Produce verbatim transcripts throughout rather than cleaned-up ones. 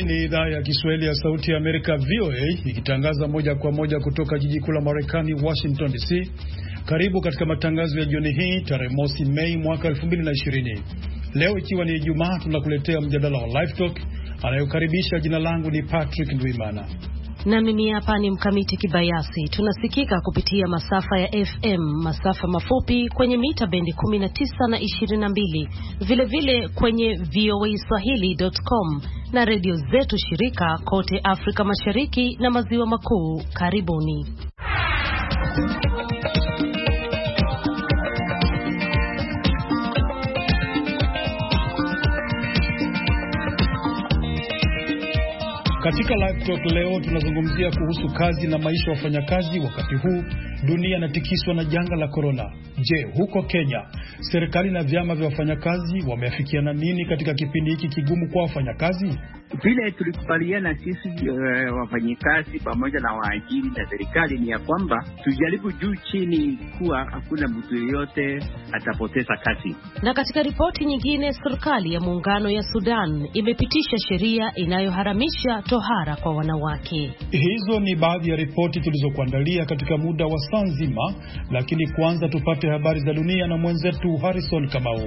Hii ni idhaa ya Kiswahili ya Sauti ya Amerika V O A ikitangaza moja kwa moja kutoka jiji kuu la Marekani Washington D C. Karibu katika matangazo ya jioni hii tarehe mosi Mei mwaka elfu mbili na ishirini. Leo ikiwa ni Ijumaa, tunakuletea mjadala wa Live Talk. Anayokaribisha, jina langu ni Patrick Ndwimana. Na mimi hapa ni Mkamiti Kibayasi. Tunasikika kupitia masafa ya F M, masafa mafupi kwenye mita bendi kumi na tisa na ishirini na mbili, vile vile kwenye v o a swahili dot com na redio zetu shirika kote Afrika Mashariki na Maziwa Makuu. Karibuni. Katika Live Talk leo tunazungumzia kuhusu kazi na maisha ya wafanyakazi wakati huu dunia inatikiswa na janga la corona. Je, huko Kenya serikali na vyama vya wafanyakazi wameafikiana nini katika kipindi hiki kigumu kwa wafanyakazi? Vile tulikubaliana sisi uh, wafanyakazi pamoja na waajiri na serikali ni ya kwamba tujaribu juu chini kuwa hakuna mtu yeyote atapoteza kazi. Na katika ripoti nyingine, serikali ya muungano ya Sudan imepitisha sheria inayoharamisha tohara kwa wanawake. Hizo ni baadhi ya ripoti tulizokuandalia katika muda wa saa nzima, lakini kwanza tupate habari za dunia na mwenzetu Harrison Kamau.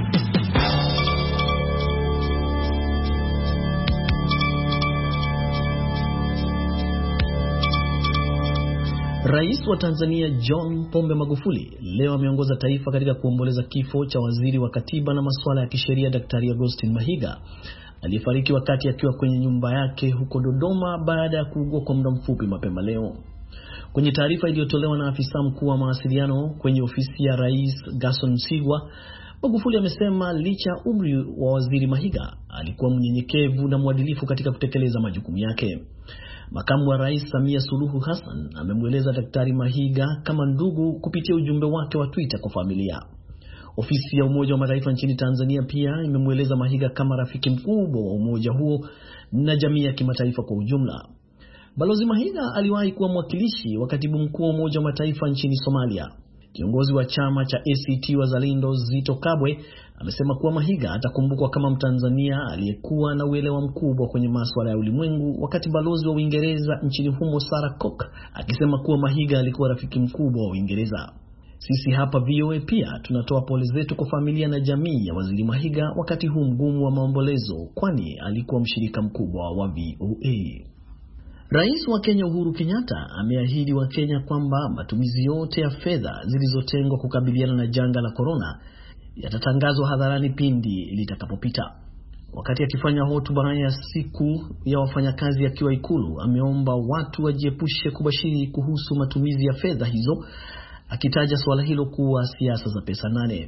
Rais wa Tanzania John Pombe Magufuli leo ameongoza taifa katika kuomboleza kifo cha waziri wa katiba na masuala ya kisheria Daktari Augustine Mahiga aliyefariki wakati akiwa kwenye nyumba yake huko Dodoma baada ya kuugua kwa muda mfupi mapema leo. Kwenye taarifa iliyotolewa na afisa mkuu wa mawasiliano kwenye ofisi ya Rais Gaston Msigwa, Magufuli amesema licha umri wa waziri Mahiga alikuwa mnyenyekevu na mwadilifu katika kutekeleza majukumu yake. Makamu wa Rais Samia Suluhu Hassan amemweleza Daktari Mahiga kama ndugu kupitia ujumbe wake wa Twitter kwa familia. Ofisi ya Umoja wa Mataifa nchini Tanzania pia imemweleza Mahiga kama rafiki mkubwa wa umoja huo na jamii ya kimataifa kwa ujumla. Balozi Mahiga aliwahi kuwa mwakilishi wa katibu mkuu wa Umoja wa Mataifa nchini Somalia. Kiongozi wa chama cha A C T Wazalendo Zito Kabwe amesema kuwa Mahiga atakumbukwa kama Mtanzania aliyekuwa na uelewa mkubwa kwenye masuala ya ulimwengu, wakati balozi wa Uingereza nchini humo Sarah Cook akisema kuwa Mahiga alikuwa rafiki mkubwa wa Uingereza. Sisi hapa V O A pia tunatoa pole zetu kwa familia na jamii ya waziri Mahiga wakati huu mgumu wa maombolezo, kwani alikuwa mshirika mkubwa wa V O A. Rais wa Kenya Uhuru Kenyatta ameahidi wa Kenya kwamba matumizi yote ya fedha zilizotengwa kukabiliana na janga la corona yatatangazwa hadharani pindi litakapopita. Wakati akifanya hotuba ya siku ya wafanyakazi akiwa Ikulu, ameomba watu wajiepushe kubashiri kuhusu matumizi ya fedha hizo, akitaja swala hilo kuwa siasa za pesa nane.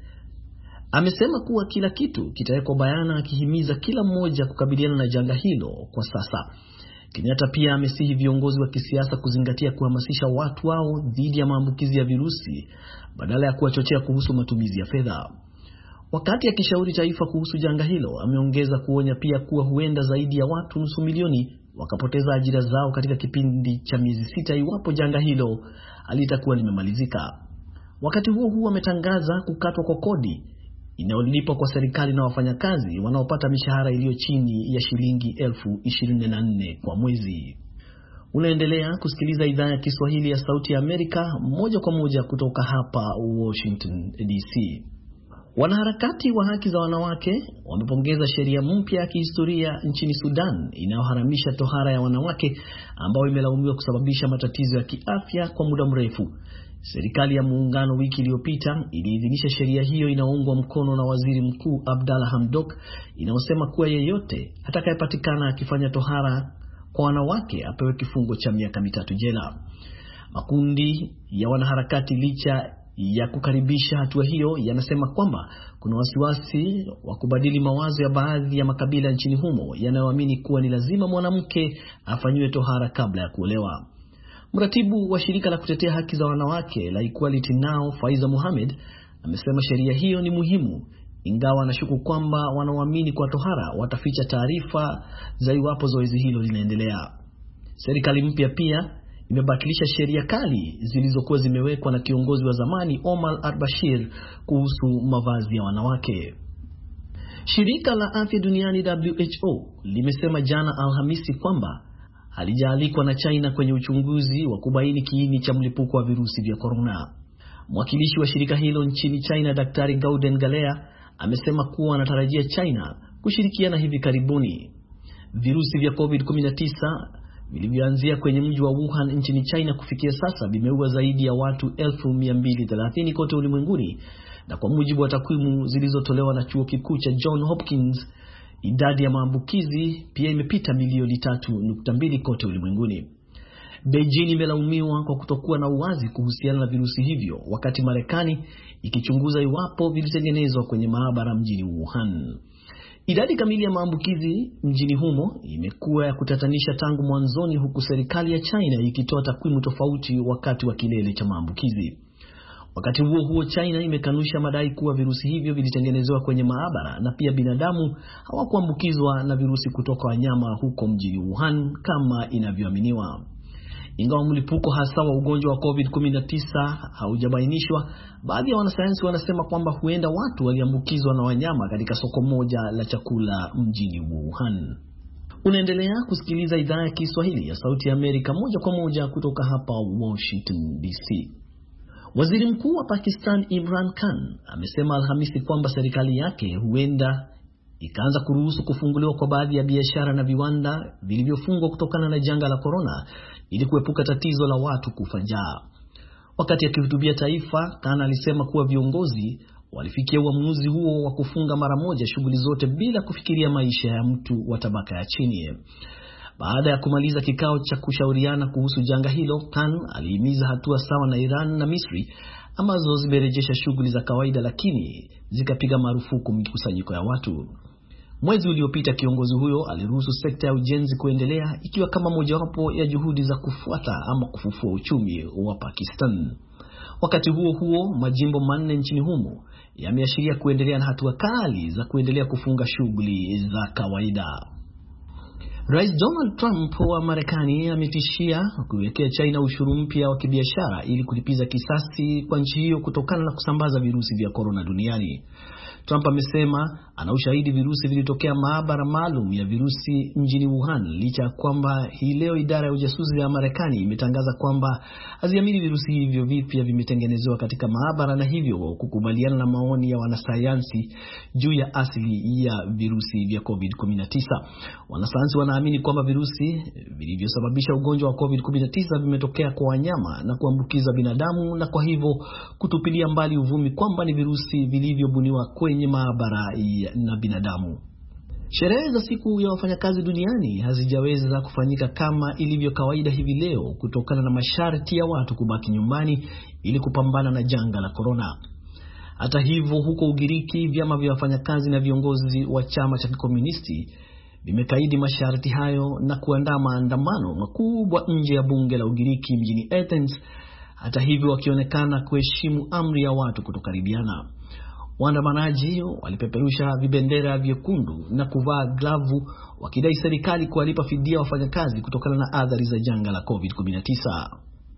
Amesema kuwa kila kitu kitawekwa bayana, akihimiza kila mmoja kukabiliana na janga hilo kwa sasa. Kenyatta pia amesihi viongozi wa kisiasa kuzingatia kuhamasisha watu wao dhidi ya maambukizi ya virusi badala ya kuwachochea kuhusu matumizi ya fedha. Wakati akishauri taifa kuhusu janga hilo, ameongeza kuonya pia kuwa huenda zaidi ya watu nusu milioni wakapoteza ajira zao katika kipindi cha miezi sita iwapo janga hilo halitakuwa limemalizika. Wakati huo huo, ametangaza kukatwa kwa kodi inayolipwa kwa serikali na wafanyakazi wanaopata mishahara iliyo chini ya shilingi elfu ishirini na nne kwa mwezi. Unaendelea kusikiliza idhaa ya Kiswahili ya Sauti ya Amerika moja kwa moja kutoka hapa Washington D C. Wanaharakati wa haki za wanawake wamepongeza sheria mpya ya kihistoria nchini Sudan inayoharamisha tohara ya wanawake, ambayo imelaumiwa kusababisha matatizo ya kiafya kwa muda mrefu. Serikali ya muungano wiki iliyopita iliidhinisha sheria hiyo inayoungwa mkono na Waziri Mkuu Abdalla Hamdok, inayosema kuwa yeyote atakayepatikana akifanya tohara kwa wanawake apewe kifungo cha miaka mitatu jela. Makundi ya wanaharakati, licha ya kukaribisha hatua hiyo, yanasema kwamba kuna wasiwasi wa kubadili mawazo ya baadhi ya makabila nchini humo yanayoamini kuwa ni lazima mwanamke afanywe tohara kabla ya kuolewa. Mratibu wa shirika la kutetea haki za wanawake la Equality Now, Faiza Mohamed, amesema sheria hiyo ni muhimu, ingawa anashuku kwamba wanaoamini kwa tohara wataficha taarifa za iwapo zoezi hilo linaendelea. Serikali mpya pia imebatilisha sheria kali zilizokuwa zimewekwa na kiongozi wa zamani Omar al-Bashir kuhusu mavazi ya wanawake. Shirika la Afya Duniani W H O limesema jana Alhamisi kwamba halijaalikwa na China kwenye uchunguzi wa kubaini kiini cha mlipuko wa virusi vya corona. Mwakilishi wa shirika hilo nchini China, Daktari Gauden Galea, amesema kuwa anatarajia China kushirikiana hivi karibuni. Virusi vya covid kumi na tisa vilivyoanzia kwenye mji wa Wuhan nchini China kufikia sasa vimeua zaidi ya watu elfu mia mbili thelathini kote ulimwenguni, na kwa mujibu wa takwimu zilizotolewa na chuo kikuu cha John Hopkins, idadi ya maambukizi pia imepita milioni tatu nukta mbili kote ulimwenguni. Beijing imelaumiwa kwa kutokuwa na uwazi kuhusiana na virusi hivyo, wakati Marekani ikichunguza iwapo vilitengenezwa kwenye maabara mjini Wuhan. Idadi kamili ya maambukizi mjini humo imekuwa ya kutatanisha tangu mwanzoni, huku serikali ya China ikitoa takwimu tofauti wakati wa kilele cha maambukizi. Wakati huo huo, China imekanusha madai kuwa virusi hivyo vilitengenezwa kwenye maabara na pia binadamu hawakuambukizwa na virusi kutoka wanyama huko mjini Wuhan kama inavyoaminiwa. Ingawa mlipuko hasa wa ugonjwa wa covid kumi na tisa haujabainishwa, baadhi ya wanasayansi wanasema kwamba huenda watu waliambukizwa na wanyama katika soko moja la chakula mjini Wuhan. Unaendelea kusikiliza idhaa ya Kiswahili ya Sauti ya Amerika moja kwa moja kutoka hapa Washington D C. Waziri Mkuu wa Pakistan Imran Khan amesema Alhamisi kwamba serikali yake huenda ikaanza kuruhusu kufunguliwa kwa baadhi ya biashara na viwanda vilivyofungwa kutokana na janga la corona ili kuepuka tatizo la watu kufa njaa. Wakati akihutubia taifa, Khan alisema kuwa viongozi walifikia uamuzi huo wa kufunga mara moja shughuli zote bila kufikiria maisha ya mtu wa tabaka ya chini. Baada ya kumaliza kikao cha kushauriana kuhusu janga hilo, Khan alihimiza hatua sawa na Iran na Misri ambazo zimerejesha shughuli za kawaida lakini zikapiga marufuku mikusanyiko ya watu. Mwezi uliopita kiongozi huyo aliruhusu sekta ya ujenzi kuendelea, ikiwa kama mojawapo ya juhudi za kufuata ama kufufua uchumi wa Pakistan. Wakati huo huo, majimbo manne nchini humo yameashiria kuendelea na hatua kali za kuendelea kufunga shughuli za kawaida. Rais Donald Trump wa Marekani ametishia kuwekea China ushuru mpya wa kibiashara ili kulipiza kisasi kwa nchi hiyo kutokana na kusambaza virusi vya corona duniani. Trump amesema ana ushahidi virusi vilitokea maabara maalum ya virusi mjini Wuhan, licha kwamba hii leo idara ya ujasusi ya Marekani imetangaza kwamba haziamini virusi hivyo vipya vimetengenezewa katika maabara, na hivyo kukubaliana na maoni ya wanasayansi juu ya asili ya virusi vya covid kumi na tisa. Wanasayansi wanaamini kwamba virusi vilivyosababisha ugonjwa wa covid kumi na tisa vimetokea kwa wanyama na kuambukiza binadamu, na kwa hivyo kutupilia mbali uvumi kwamba ni virusi vilivyobuniwa kwenye maabara na binadamu. Sherehe za siku ya wafanyakazi duniani hazijaweza kufanyika kama ilivyo kawaida hivi leo kutokana na masharti ya watu kubaki nyumbani ili kupambana na janga la corona. Hata hivyo, huko Ugiriki, vyama vya wafanyakazi na viongozi wa chama cha kikomunisti vimekaidi masharti hayo na kuandaa maandamano makubwa nje ya bunge la Ugiriki mjini Athens, hata hivyo wakionekana kuheshimu amri ya watu kutokaribiana. Waandamanaji walipeperusha vibendera vyekundu na kuvaa glavu wakidai serikali kuwalipa fidia wafanyakazi kutokana na athari za janga la covid kumi na tisa.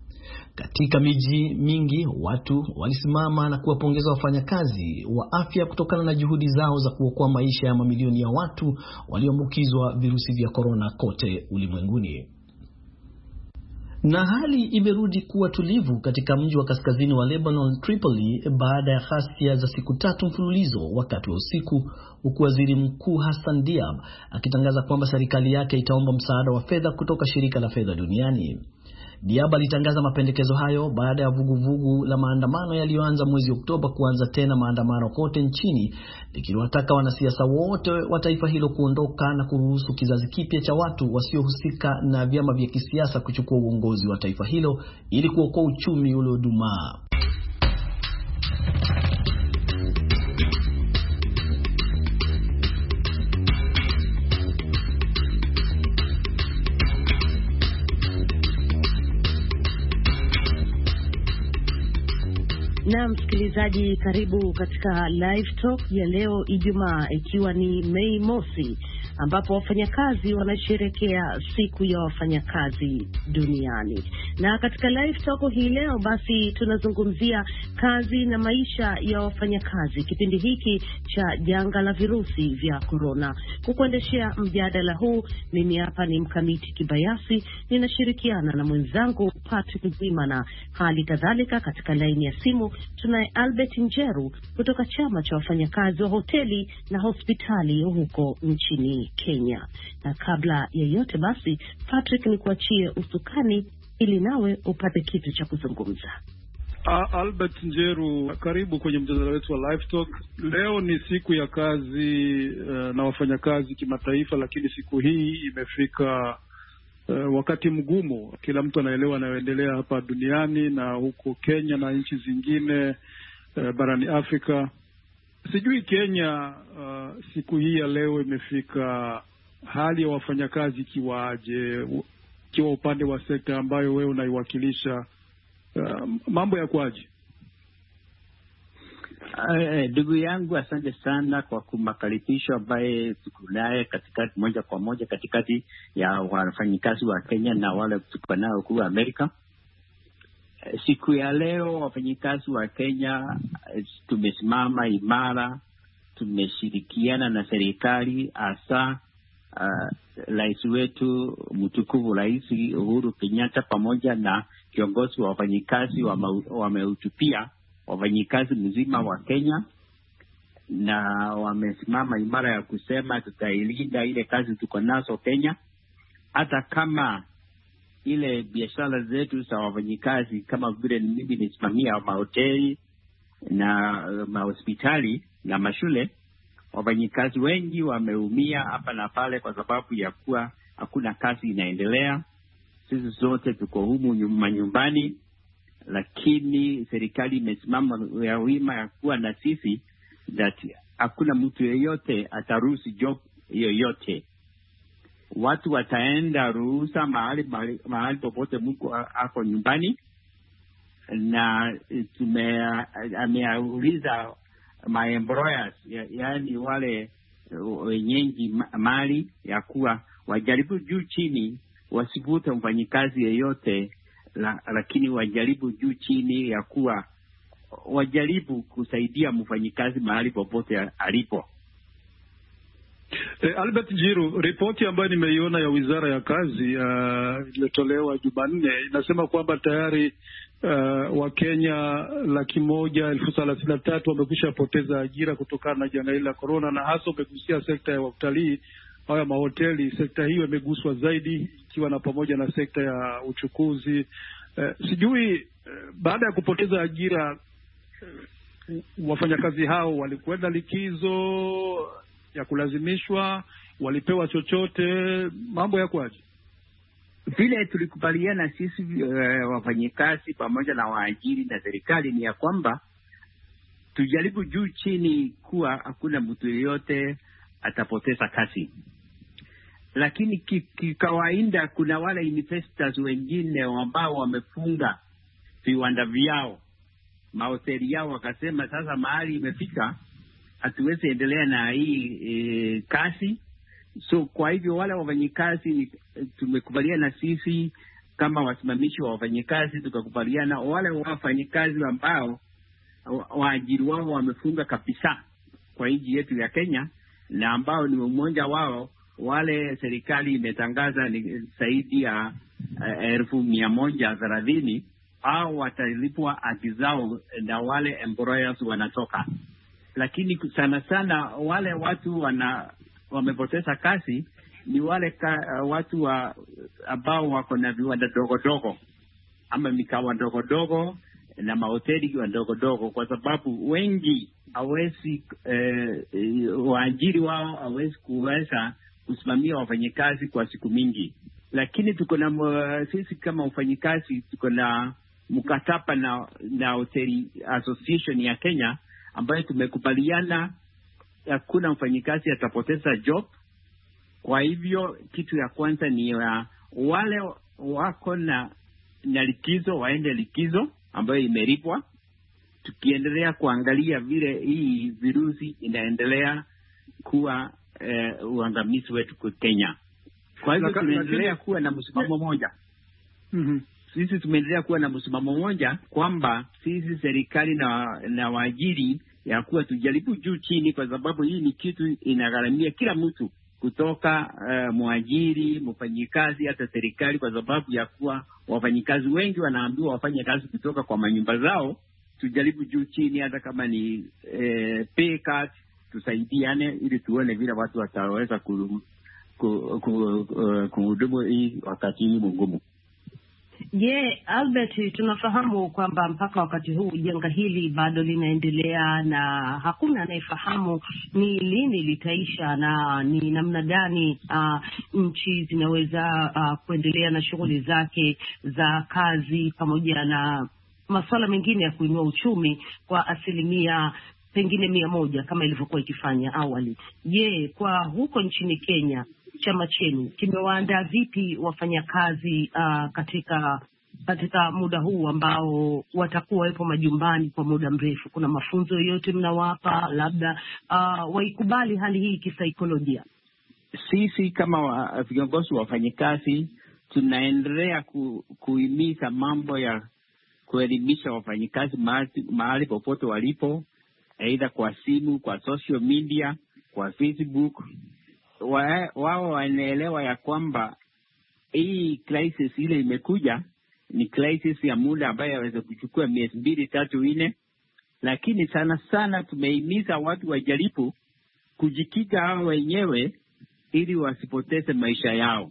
Katika miji mingi watu walisimama na kuwapongeza wafanyakazi wa afya kutokana na juhudi zao za kuokoa maisha ya mamilioni ya watu walioambukizwa virusi vya corona kote ulimwenguni. Na hali imerudi kuwa tulivu katika mji wa kaskazini wa Lebanon, Tripoli, baada ya ghasia za siku tatu mfululizo wakati wa usiku, huku waziri mkuu Hassan Diab akitangaza kwamba serikali yake itaomba msaada wa fedha kutoka shirika la fedha duniani. Diab alitangaza mapendekezo hayo baada ya vuguvugu la maandamano yaliyoanza mwezi Oktoba kuanza tena maandamano kote nchini, likiwataka wanasiasa wote wa taifa hilo kuondoka na kuruhusu kizazi kipya cha watu wasiohusika na vyama vya kisiasa kuchukua uongozi wa taifa hilo ili kuokoa uchumi uliodumaa. Na msikilizaji, karibu katika live talk ya leo Ijumaa, ikiwa ni Mei Mosi, ambapo wafanyakazi wanasherehekea siku ya wafanyakazi duniani. Na katika live talk hii leo basi tunazungumzia kazi na maisha ya wafanyakazi kipindi hiki cha janga la virusi vya corona. Kukuendeshea mjadala huu mimi hapa ni Mkamiti Kibayasi, ninashirikiana na mwenzangu Patrick Zimana. Hali kadhalika katika laini ya simu tunaye Albert Njeru kutoka chama cha wafanyakazi wa hoteli na hospitali huko nchini Kenya. Na kabla ya yote basi Patrick, ni kuachie usukani ili nawe upate kitu cha kuzungumza. Uh, Albert Njeru, karibu kwenye mjadala wetu wa Live Talk. Leo ni siku ya kazi uh, na wafanyakazi kimataifa, lakini siku hii imefika uh, wakati mgumu. Kila mtu anaelewa anayoendelea hapa duniani na huko Kenya na nchi zingine uh, barani Afrika. Sijui Kenya, uh, siku hii ya leo imefika, hali ya wafanyakazi kiwaje, kiwa upande wa sekta ambayo wewe unaiwakilisha, uh, mambo ya kwaje? Ndugu uh, yangu, asante sana kwa kumakaribisho ambaye tuko naye katika moja kwa moja katikati ya wafanyikazi wa Kenya na wale tuko nao kwa Amerika. Uh, siku ya leo wafanyikazi wa Kenya uh, tumesimama imara, tumeshirikiana na serikali, hasa rais uh, wetu mtukufu Rais Uhuru Kenyatta pamoja na kiongozi wa wafanyikazi wamehutubia wafanyikazi mzima wa Kenya, na wamesimama imara ya kusema tutailinda ile kazi tuko nazo Kenya, hata kama ile biashara zetu za wafanyikazi kama vile mimi nisimamia mahoteli na mahospitali na mashule. Wafanyikazi wengi wameumia hapa na pale kwa sababu ya kuwa hakuna kazi inaendelea. Sisi zote tuko humu nyumbani, lakini serikali imesimama ya wima ya kuwa na sisi that hakuna mtu yeyote ataruhusu job yoyote. Watu wataenda ruhusa mahali mahali, mahali popote mtu ako nyumbani, na tume ameuliza my employers, yaani wale wenyeji mali ya kuwa wajaribu juu chini wasivute mfanyikazi yeyote, la, lakini wajaribu juu chini ya kuwa wajaribu kusaidia mfanyikazi mahali popote alipo. Eh, Albert Njiru, ripoti ambayo nimeiona ya Wizara ya Kazi iliyotolewa uh, Jumanne inasema kwamba tayari uh, Wakenya laki moja elfu thelathini na tatu wamekwisha poteza ajira kutokana na janga hili la corona, na hasa umegusia sekta ya utalii au mahoteli. Sekta hiyo imeguswa zaidi, ikiwa na pamoja na sekta ya uchukuzi. Uh, sijui uh, baada ya kupoteza ajira uh, wafanyakazi hao walikwenda likizo ya kulazimishwa, walipewa chochote, mambo ya kwaje? Vile tulikubaliana sisi uh, wafanyikazi pamoja na waajiri na serikali ni ya kwamba tujaribu juu chini kuwa hakuna mtu yeyote atapoteza kazi. Lakini kikawaida kuna wale investors wengine ambao wamefunga viwanda vyao, mahoteli yao, wakasema sasa mahali imefika hatuwezi endelea na hii e, kazi. So kwa hivyo wale wafanyikazi tumekubaliana sisi kama wasimamishi wa wafanyikazi, tukakubaliana wale wafanyikazi ambao waajiri wao wamefunga kabisa kwa nchi yetu ya Kenya, na ambao ni mmoja wao wale serikali imetangaza ni zaidi ya uh, elfu mia moja thelathini, au watalipwa haki zao na wale employers wanatoka. Lakini sana sana wale watu wana wamepoteza kazi ni wale ka, uh, watu wa ambao wako na viwanda dogo dogo ama mikawa dogo dogo na mahoteli wa dogo dogo, kwa sababu wengi hawezi eh, waajiri wao hawezi kuweza kusimamia wafanyikazi kwa siku mingi. Lakini tuko na uh, sisi kama wafanyikazi tuko na mkataba na na Hotel Association ya Kenya ambayo tumekubaliana hakuna mfanyikazi atapoteza job. Kwa hivyo kitu ya kwanza ni uh, wale wako na, na likizo waende likizo ambayo imelipwa, tukiendelea kuangalia vile hii virusi inaendelea kuwa uh, uangamizi wetu kwa Kenya. Kwa hivyo tunaendelea kuwa na msimamo moja. Mm-hmm. sisi tumeendelea kuwa na msimamo mmoja kwamba sisi serikali na, na waajiri ya kuwa tujaribu juu chini, kwa sababu hii ni kitu inagharamia kila mtu kutoka uh, mwajiri, mfanyikazi, hata serikali, kwa sababu ya kuwa wafanyikazi wengi wanaambiwa wafanye kazi kutoka kwa manyumba zao. Tujaribu juu chini, hata kama ni eh, pay cut, tusaidiane ili tuone vile watu wataweza kuhudumu ku, ku, ku, uh, hii wakati hii mgumu. Je, yeah, Albert, tunafahamu kwamba mpaka wakati huu janga hili bado linaendelea na hakuna anayefahamu ni lini litaisha na ni namna gani uh, nchi zinaweza uh, kuendelea na shughuli zake za kazi pamoja na masuala mengine ya kuinua uchumi kwa asilimia pengine mia moja kama ilivyokuwa ikifanya awali. Je, yeah, kwa huko nchini Kenya chama chenu kimewaandaa vipi wafanyakazi uh, katika katika muda huu ambao watakuwa wapo majumbani kwa muda mrefu? Kuna mafunzo yoyote mnawapa, labda uh, waikubali hali hii kisaikolojia? Sisi kama viongozi wa wafanyakazi tunaendelea ku, kuhimiza mambo ya kuelimisha wafanyakazi mahali, mahali popote walipo, aidha kwa simu, kwa social media, kwa Facebook. Wa, wao wanaelewa ya kwamba hii crisis ile imekuja ni crisis ya muda ambayo yaweza kuchukua miezi mbili tatu nne, lakini sana sana tumehimiza watu wajaribu kujikinga hao wenyewe ili wasipoteze maisha yao.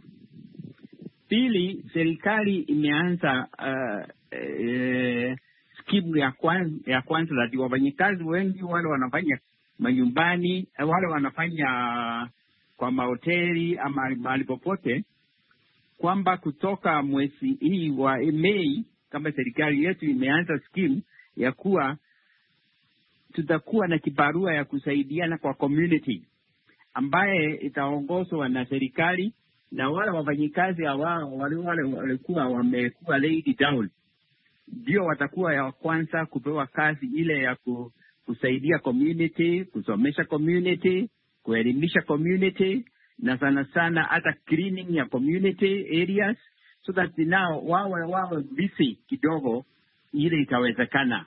Pili, serikali imeanza uh, uh, skimu ya kwanza ya kwanza la wafanyakazi wengi wale wanafanya manyumbani, wale wanafanya kwa mahoteli ama mahali popote, kwamba kutoka mwezi hii wa Mei kama serikali yetu imeanza skimu ya kuwa tutakuwa na kibarua ya kusaidiana kwa community ambaye itaongozwa na serikali, na wale wafanyikazi wale wale walikuwa wamekuwa laid down ndio watakuwa ya kwanza kupewa kazi ile ya kusaidia community, kusomesha community, kuelimisha community, na sana sana hata cleaning ya community areas, so that now wawe wawe busy kidogo ile itawezekana.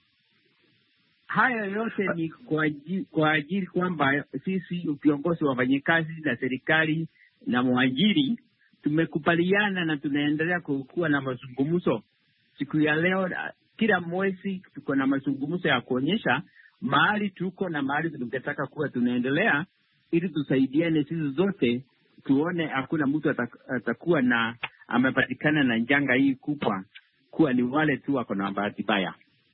Haya yote ni kwa ajili, kwa ajili kwamba sisi viongozi wa wafanyakazi na serikali na mwajiri tumekubaliana na tunaendelea kuwa na mazungumzo. Siku ya leo kila mwezi tuko na mazungumzo ya kuonyesha mahali tuko na mahali tungetaka kuwa tunaendelea, ili tusaidiane sisi zote, tuone hakuna mtu atakuwa na amepatikana na janga hii kubwa, kuwa ni wale tu wako na bahati mbaya.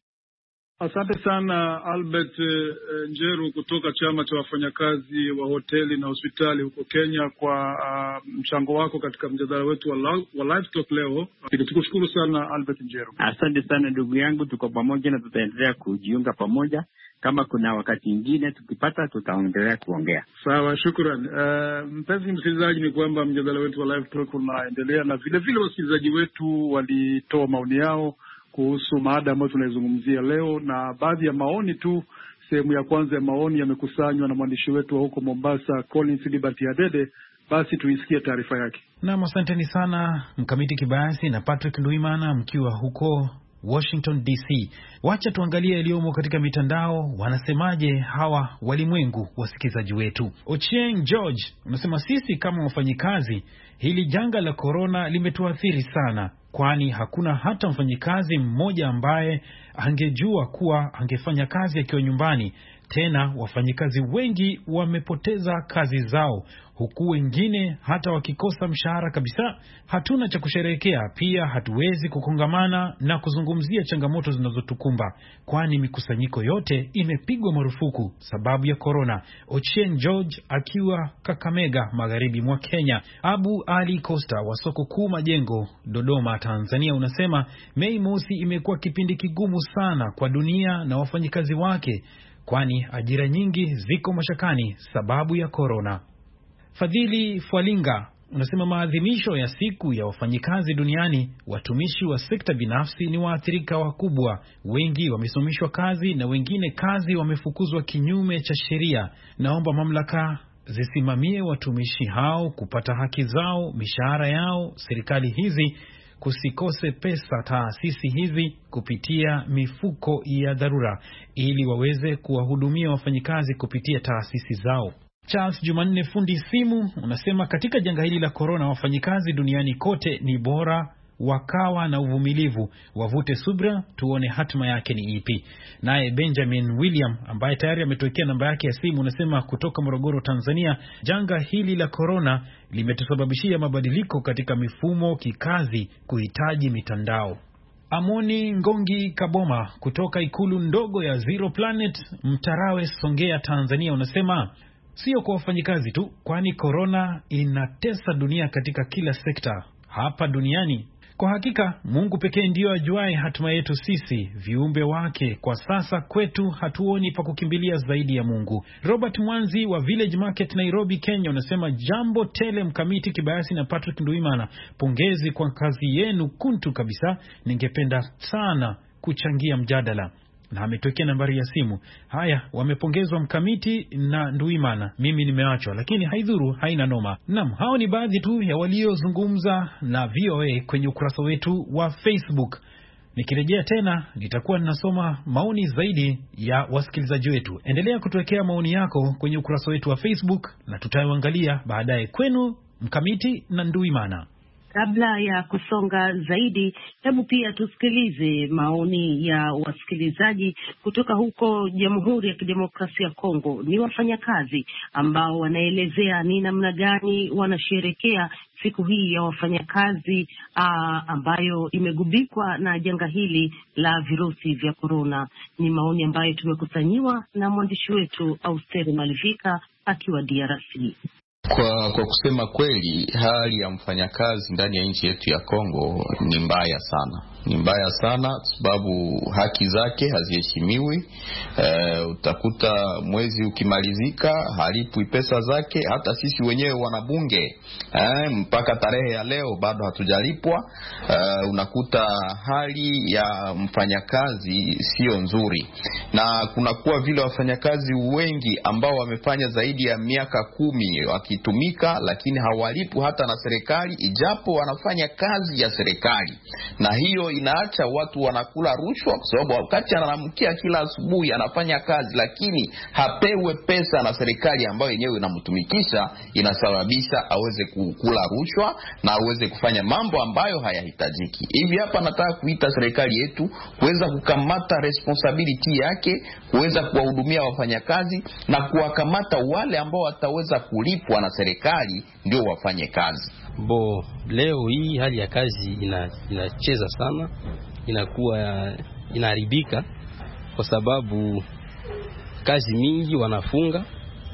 Asante sana Albert eh, Njeru kutoka chama cha wafanyakazi wa hoteli na hospitali huko Kenya kwa uh, mchango wako katika mjadala wetu wa, wa Live Talk leo. Tukushukuru sana Albert Njeru. Asante sana ndugu yangu, tuko pamoja na tutaendelea kujiunga pamoja. Kama kuna wakati mwingine tukipata tutaendelea kuongea. Sawa, shukrani. Uh, mpenzi msikilizaji, ni kwamba mjadala wetu wa Live Talk unaendelea na vile vile wasikilizaji wetu walitoa maoni yao kuhusu mada ambayo tunaizungumzia leo, na baadhi ya maoni tu. Sehemu ya kwanza ya maoni yamekusanywa na mwandishi wetu wa huko Mombasa, Collins Liberty Adede. Basi tuisikie taarifa yake. Naam, asanteni sana Mkamiti Kibayasi na Patrick Nduimana mkiwa huko Washington D C. Wacha tuangalie yaliyomo katika mitandao, wanasemaje hawa walimwengu wasikilizaji wetu. Ochieng George unasema, sisi kama wafanyikazi hili janga la corona limetuathiri sana, kwani hakuna hata mfanyikazi mmoja ambaye angejua kuwa angefanya kazi akiwa nyumbani. Tena wafanyikazi wengi wamepoteza kazi zao, huku wengine hata wakikosa mshahara kabisa. Hatuna cha kusherehekea, pia hatuwezi kukongamana na kuzungumzia changamoto zinazotukumba, kwani mikusanyiko yote imepigwa marufuku sababu ya corona. Ochieng George akiwa Kakamega, magharibi mwa Kenya. Abu Ali Costa wa soko kuu Majengo, Dodoma, Tanzania unasema, Mei Mosi imekuwa kipindi kigumu sana kwa dunia na wafanyikazi wake, kwani ajira nyingi ziko mashakani sababu ya corona. Fadhili Fwalinga unasema, maadhimisho ya siku ya wafanyikazi duniani, watumishi wa sekta binafsi ni waathirika wakubwa. Wengi wamesomeshwa kazi na wengine kazi wamefukuzwa kinyume cha sheria. Naomba mamlaka zisimamie watumishi hao kupata haki zao, mishahara yao. Serikali hizi kusikose pesa taasisi hizi kupitia mifuko ya dharura ili waweze kuwahudumia wafanyikazi kupitia taasisi zao. Charles Jumanne fundi simu unasema katika janga hili la corona wafanyikazi duniani kote ni bora wakawa na uvumilivu, wavute subra, tuone hatima yake ni ipi. Naye Benjamin William ambaye tayari ametokea namba yake ya simu unasema kutoka Morogoro, Tanzania, janga hili la corona limetusababishia mabadiliko katika mifumo kikazi kuhitaji mitandao. Amoni Ngongi Kaboma kutoka ikulu ndogo ya Zero Planet Mtarawe, Songea, Tanzania unasema sio kwa wafanyikazi tu, kwani corona inatesa dunia katika kila sekta hapa duniani. Kwa hakika Mungu pekee ndiyo ajuaye hatima yetu sisi viumbe wake. Kwa sasa kwetu hatuoni pa kukimbilia zaidi ya Mungu. Robert Mwanzi wa Village Market Nairobi, Kenya unasema jambo tele Mkamiti Kibayasi na Patrick Nduimana, pongezi kwa kazi yenu kuntu kabisa, ningependa sana kuchangia mjadala. Na ametokea nambari ya simu. Haya, wamepongezwa Mkamiti na Nduimana, mimi nimeachwa, lakini haidhuru, haina noma. Naam, hao ni baadhi tu ya waliozungumza na V O A kwenye ukurasa wetu wa Facebook. Nikirejea tena nitakuwa ninasoma maoni zaidi ya wasikilizaji wetu. Endelea kutuwekea maoni yako kwenye ukurasa wetu wa Facebook na tutaangalia baadaye. Kwenu Mkamiti na Nduimana. Kabla ya kusonga zaidi, hebu pia tusikilize maoni ya wasikilizaji kutoka huko Jamhuri ya Kidemokrasia ya Kongo. Ni wafanyakazi ambao wanaelezea ni namna gani wanasherekea siku hii ya wafanyakazi ambayo imegubikwa na janga hili la virusi vya corona. Ni maoni ambayo tumekusanyiwa na mwandishi wetu Austeri Malivika akiwa D R C. Kwa, kwa kusema kweli, hali ya mfanyakazi ndani ya nchi yetu ya Kongo ni mbaya sana. Ni mbaya sana sababu haki zake haziheshimiwi. E, utakuta mwezi ukimalizika halipwi pesa zake. Hata sisi wenyewe wanabunge e, mpaka tarehe ya leo bado hatujalipwa. E, unakuta hali ya mfanyakazi sio nzuri. Na kunakuwa vile wafanyakazi wengi ambao wamefanya zaidi ya miaka kumi wakitumika, lakini hawalipwi hata na serikali, ijapo wanafanya kazi ya serikali. Na hiyo inaacha watu wanakula rushwa, kwa sababu wakati anaamkia kila asubuhi anafanya kazi, lakini hapewe pesa na serikali ambayo yenyewe inamtumikisha, inasababisha aweze kukula rushwa na aweze kufanya mambo ambayo hayahitajiki. Hivi hapa nataka kuita serikali yetu kuweza kukamata responsibility yake, kuweza kuwahudumia wafanyakazi na kuwakamata wale ambao wataweza kulipwa na serikali ndio wafanye kazi. Bo, leo hii hali ya kazi ina, inacheza sana, inakuwa inaharibika kwa sababu kazi mingi wanafunga,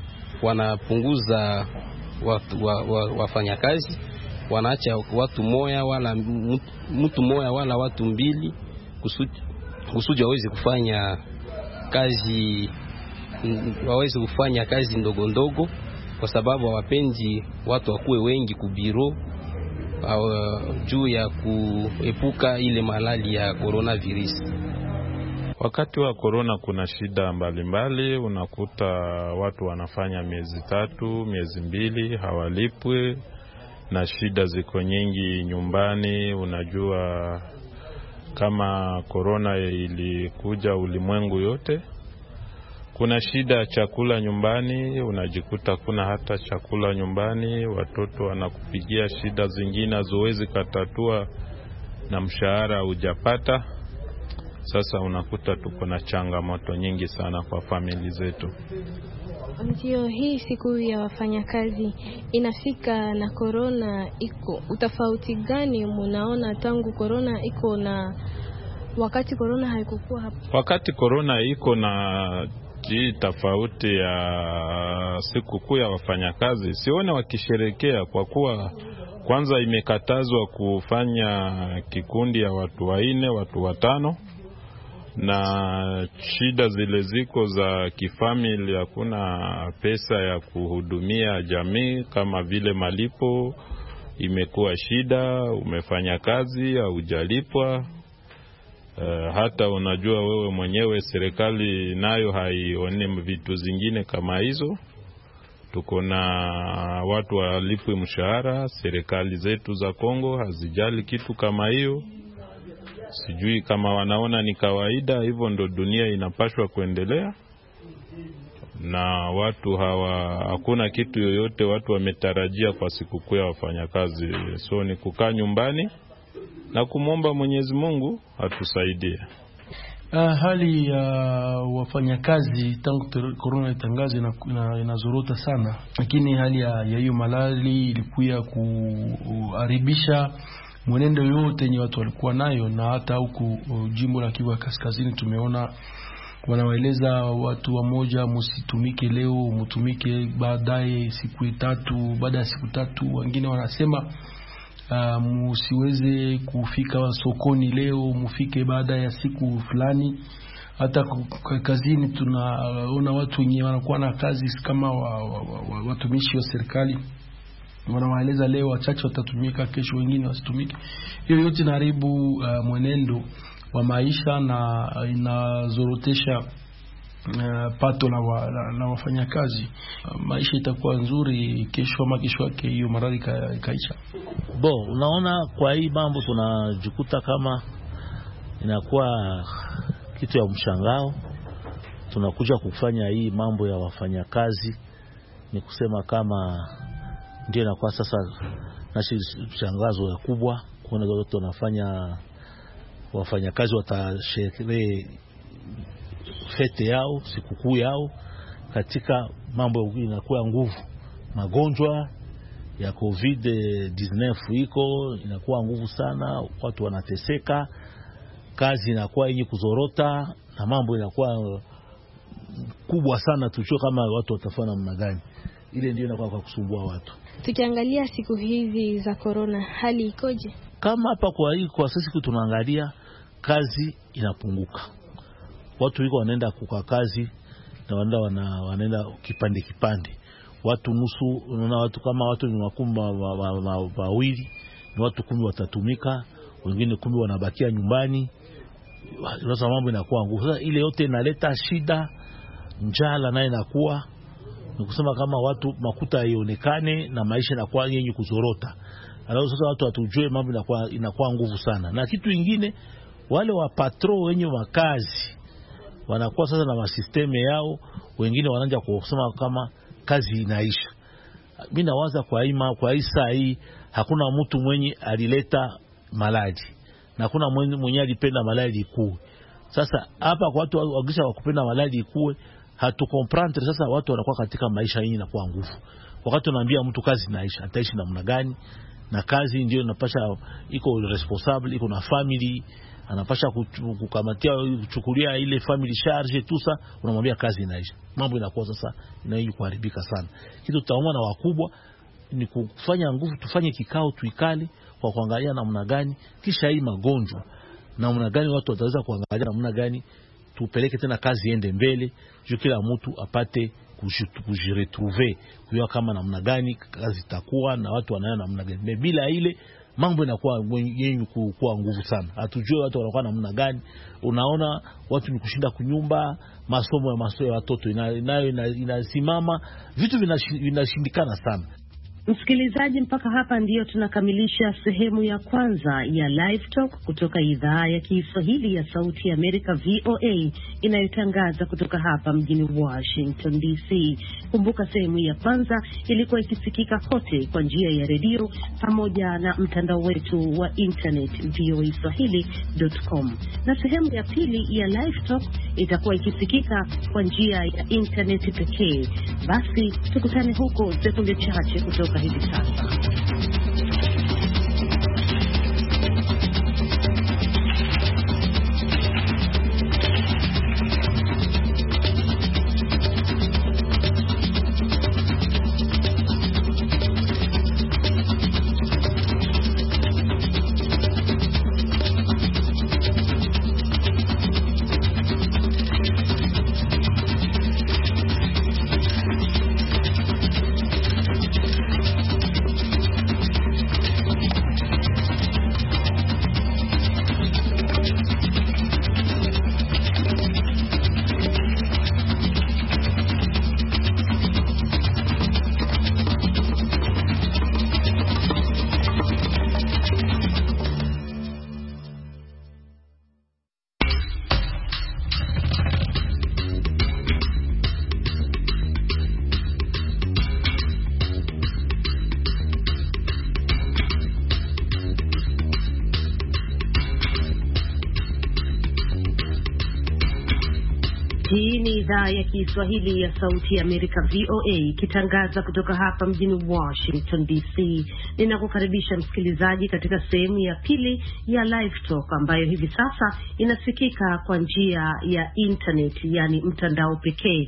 wanapunguza watu wa, wa, wafanya kazi, wanaacha watu moya wala mtu moya wala watu mbili kusudi kusudi waweze kufanya kazi waweze kufanya kazi ndogo ndogo, kwa sababu hawapendi watu wakuwe wengi kubiro au juu ya kuepuka ile malali ya coronavirus. Wakati wa corona kuna shida mbalimbali, unakuta watu wanafanya miezi tatu, miezi mbili hawalipwi, na shida ziko nyingi nyumbani. Unajua kama corona ilikuja ulimwengu yote, kuna shida ya chakula nyumbani, unajikuta kuna hata chakula nyumbani, watoto wanakupigia shida zingine haziwezi katatua na mshahara hujapata. Sasa unakuta tuko na changamoto nyingi sana kwa famili zetu. Ndio, hii siku ya wafanyakazi inafika na corona iko. Utafauti gani mnaona tangu corona iko na wakati corona haikukuwa hapo? Wakati corona iko na hii tofauti ya siku kuu ya wafanyakazi, sione wakisherekea, kwa kuwa kwanza imekatazwa kufanya kikundi ya watu wanne, watu watano, na shida zile ziko za kifamili, hakuna pesa ya kuhudumia jamii kama vile malipo imekuwa shida. Umefanya kazi haujalipwa. Uh, hata unajua wewe mwenyewe serikali nayo haione vitu zingine kama hizo. tuko na watu walipwe mshahara. Serikali zetu za Kongo hazijali kitu kama hiyo. Sijui kama wanaona ni kawaida, hivyo ndo dunia inapashwa kuendelea. Na watu hawa, hakuna kitu yoyote watu wametarajia kwa sikukuu ya wafanyakazi. So ni kukaa nyumbani na kumwomba Mwenyezi Mungu atusaidie. Uh, hali ya uh, wafanyakazi tangu corona itangaze inazorota sana, lakini hali ya hiyo malali ilikuwa kuharibisha mwenendo yote yenye watu walikuwa nayo. Na hata huku uh, jimbo la Kivu Kaskazini tumeona wanawaeleza watu wa moja, msitumike leo, mtumike baadaye siku tatu, baada ya siku tatu. Wengine wanasema Uh, msiweze kufika sokoni leo, mufike baada ya siku fulani. Hata kazini tunaona watu wenye wanakuwa na kazi kama wa, wa, wa, watumishi wa serikali wanawaeleza leo wachache watatumika, kesho wengine wasitumike. Hiyo yote inaharibu uh, mwenendo wa maisha na inazorotesha Uh, pato la, wa, la, la wafanyakazi. Uh, maisha itakuwa nzuri kesho ama kesho yake hiyo maradhi kaisha. Bo, unaona kwa hii mambo tunajikuta kama inakuwa kitu ya mshangao. Tunakuja kufanya hii mambo ya wafanyakazi, ni kusema kama ndio inakuwa sasa nasi mshangazo ya kubwa kuona watu wanafanya wafanyakazi watasherehe fete yao, sikukuu yao katika mambo inakuwa nguvu. Magonjwa ya covid nineteen iko inakuwa nguvu sana, watu wanateseka, kazi inakuwa yenye kuzorota na mambo inakuwa kubwa sana. Tujue kama watu watafanya namna gani. Ile ndio inakuwa kwa kusumbua watu. Tukiangalia siku hizi za corona, hali ikoje? Kama hapa kwa hii kwa sisi tunaangalia kazi inapunguka. Watu wiko wanaenda kwa kazi na wanaenda wana, wanaenda kipande kipande. Watu nusu, unaona watu kama watu ni makumi mawili, ni watu kumi watatumika, wengine kumi wanabakia nyumbani. Sasa mambo inakuwa ngumu. Sasa ile yote inaleta shida, njala nayo inakuwa. Ni kusema kama watu makuta haionekane na maisha inakuwa yenye kuzorota. Alafu sasa watu watujue mambo inakuwa inakuwa nguvu sana. Na kitu kingine, wale wa patro wenye makazi wanakuwa sasa na masisteme yao, wengine wanaanza kusema kama kazi inaisha. Mimi nawaza kwa ima kwa isa hii hakuna mtu mwenye alileta maladi na hakuna mwenye, mwenye alipenda maladi ikue. Sasa hapa kwa watu wagisha wakupenda maladi ikue, hatu comprendre sasa watu wanakuwa katika maisha yenyewe inakuwa nguvu. Wakati unaambia mtu kazi inaisha, ataishi namna gani? Na kazi ndio inapasha iko responsible, iko na family, anapasha kukamatia kuchukulia ile family charge tusa, unamwambia kazi inaisha. Mambo inakuwa sasa inaanza kuharibika sana. Kitu tutaomba na wakubwa ni kufanya nguvu, tufanye kikao tuikali kwa kuangalia namna gani kisha hii magonjwa namna gani watu wataweza kuangalia namna gani tupeleke tena kazi iende mbele, juu kila mtu apate kujiretrouver, kujua kama namna gani kazi itakuwa na watu wanaona namna gani. Bila ile mambo inakuwa yenye kuwa nguvu sana. Hatujue watu wanakuwa namna gani. Unaona watu ni kushinda kunyumba, masomo ya masomo ya watoto nayo inasimama, vitu vinashindikana sana. Msikilizaji, mpaka hapa ndiyo tunakamilisha sehemu ya kwanza ya Live Talk kutoka idhaa ya Kiswahili ya Sauti ya Amerika V O A inayotangaza kutoka hapa mjini Washington D C. Kumbuka sehemu ya kwanza ilikuwa ikisikika kote kwa njia ya redio pamoja na mtandao wetu wa internet v o a swahili dot com. Na sehemu ya pili ya Live Talk itakuwa ikisikika kwa njia ya internet pekee. Basi tukutane huko sekunde chache kutoka hivi sasa. Hii ni idhaa ya Kiswahili ya Sauti ya Amerika V O A ikitangaza kutoka hapa mjini Washington D C. Ninakukaribisha msikilizaji katika sehemu ya pili ya Live Talk ambayo hivi sasa inasikika kwa njia ya internet, yani mtandao pekee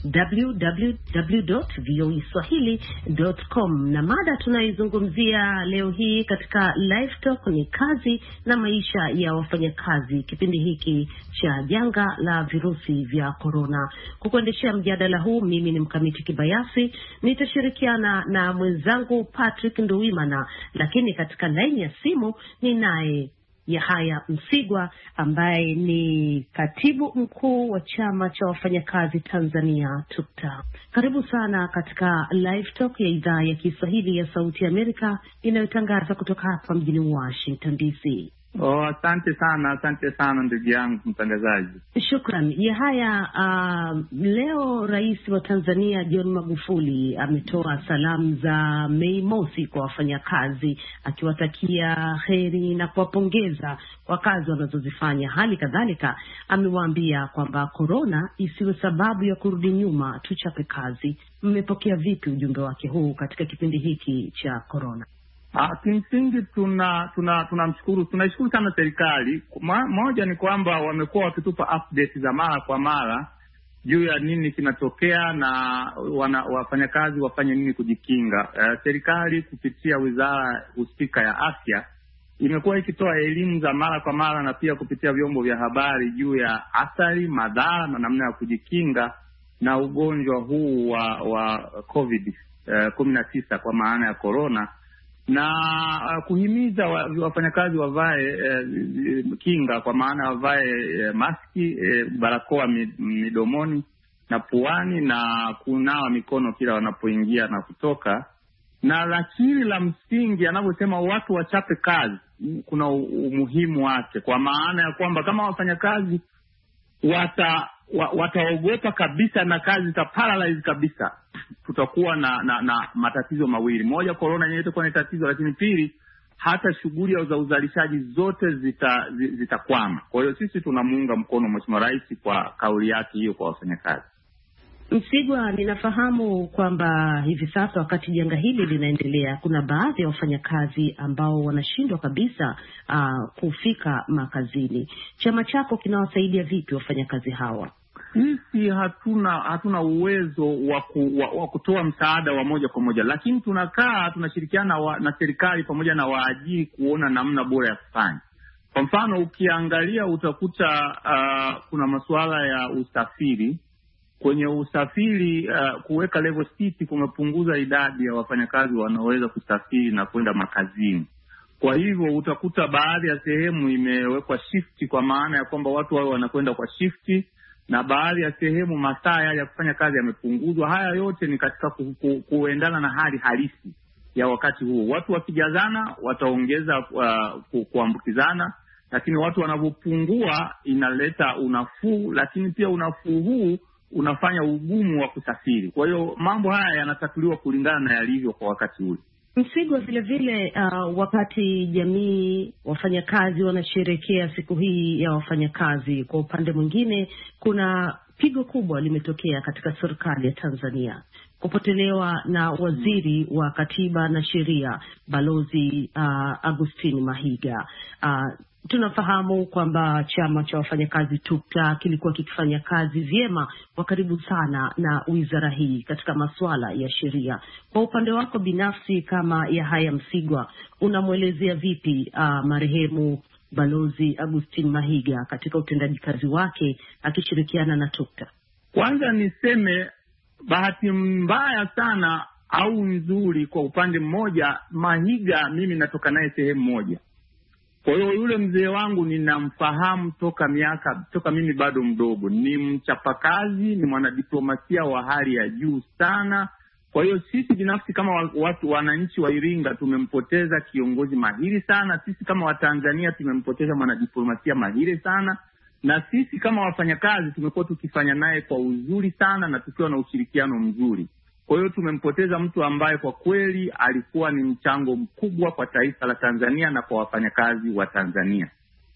w w w dot voa swahili dot com, na mada tunaizungumzia leo hii katika Live Talk ni kazi na maisha ya wafanyakazi kipindi hiki cha janga la virusi vya corona. Kukuendeshea mjadala huu mimi ni Mkamiti Kibayasi, nitashirikiana na mwenzangu Patrick Nduwimana, lakini katika laini ya simu ni naye Yahaya Msigwa ambaye ni katibu mkuu wa chama cha wafanyakazi Tanzania TUKTA. Karibu sana katika Live Talk ya idhaa ya Kiswahili ya Sauti ya Amerika inayotangaza kutoka hapa mjini Washington D C. Oh, asante sana, asante sana ndugu yangu mtangazaji. Shukran. Yahaya, uh, leo Rais wa Tanzania John Magufuli ametoa salamu za Mei Mosi kwa wafanyakazi akiwatakia heri na kuwapongeza kwa kazi wanazozifanya. Hali kadhalika amewaambia kwamba corona isiwe sababu ya kurudi nyuma, tuchape kazi. Mmepokea vipi ujumbe wake huu katika kipindi hiki cha corona? Ah, kimsingi tuna tuna tunamshukuru tunashukuru sana serikali. Moja ni kwamba wamekuwa wakitupa update za mara kwa mara juu ya nini kinatokea na wana, wafanyakazi wafanye nini kujikinga. Uh, serikali kupitia wizara husika ya afya imekuwa ikitoa elimu za mara kwa mara na pia kupitia vyombo vya habari juu ya athari, madhara na namna ya kujikinga na ugonjwa huu wa wa COVID kumi na tisa kwa maana ya corona, na uh, kuhimiza wafanyakazi wavae uh, kinga kwa maana wavae uh, maski, uh, barakoa midomoni na puani na kunawa mikono kila wanapoingia na kutoka. Na lakini la msingi anavyosema watu wachape kazi, kuna umuhimu wake, kwa maana ya kwamba kama wafanyakazi wata wa, wataogopa kabisa na kazi zita paralyze kabisa, tutakuwa na, na na matatizo mawili. Moja, corona yenyewe itakuwa ni tatizo, lakini pili, hata shughuli za uzalishaji zote zita zitakwama. Kwa hiyo sisi tunamuunga mkono Mheshimiwa Rais kwa kauli yake hiyo kwa wafanyakazi. Msigwa, ninafahamu kwamba hivi sasa wakati janga hili linaendelea, kuna baadhi ya wafanyakazi ambao wanashindwa kabisa uh, kufika makazini. Chama chako kinawasaidia vipi wafanyakazi hawa? Sisi hatuna hatuna uwezo wa, ku, wa, wa kutoa msaada wa moja kwa moja, lakini tunakaa tunashirikiana wa, na serikali pamoja na waajiri kuona namna bora ya kufanya. Kwa mfano ukiangalia utakuta uh, kuna masuala ya usafiri. Kwenye usafiri uh, kuweka level sita kumepunguza idadi ya wafanyakazi wanaoweza kusafiri na kwenda makazini. Kwa hivyo utakuta baadhi ya sehemu imewekwa shift, kwa maana ya kwamba watu wao wanakwenda kwa shift, na baadhi ya sehemu masaa ya kufanya kazi yamepunguzwa. Haya yote ni katika ku, ku, kuendana na hali halisi ya wakati huo. Watu wakijazana wataongeza uh, ku, kuambukizana, lakini watu wanapopungua inaleta unafuu, lakini pia unafuu huu unafanya ugumu wa kusafiri. Kwa hiyo mambo haya yanatatuliwa kulingana na yalivyo kwa wakati ule. Msigwa, vile vile uh, wakati jamii wafanyakazi wanasherehekea siku hii ya wafanyakazi, kwa upande mwingine kuna pigo kubwa limetokea katika serikali ya Tanzania, kupotelewa na waziri wa katiba na sheria Balozi uh, Augustine Mahiga. Uh, tunafahamu kwamba chama cha wafanyakazi TUKTA kilikuwa kikifanya kazi vyema kwa karibu sana na wizara hii katika masuala ya sheria. Kwa upande wako binafsi kama Yahaya Msigwa, unamwelezea vipi uh, marehemu Balozi Augustine Mahiga katika utendaji kazi wake akishirikiana na TUKTA? Kwanza niseme bahati mbaya sana au nzuri, kwa upande mmoja Mahiga mimi natoka naye sehemu moja. Kwa hiyo yule mzee wangu ninamfahamu toka miaka toka mimi bado mdogo. Ni mchapakazi, ni mwanadiplomasia wa hali ya juu sana. Kwa hiyo sisi binafsi kama watu wananchi wa Iringa tumempoteza kiongozi mahiri sana. Sisi kama Watanzania tumempoteza mwanadiplomasia mahiri sana. Na sisi kama wafanyakazi tumekuwa tukifanya naye kwa uzuri sana na tukiwa na ushirikiano mzuri. Kwa hiyo tumempoteza mtu ambaye kwa kweli alikuwa ni mchango mkubwa kwa taifa la Tanzania na kwa wafanyakazi wa Tanzania.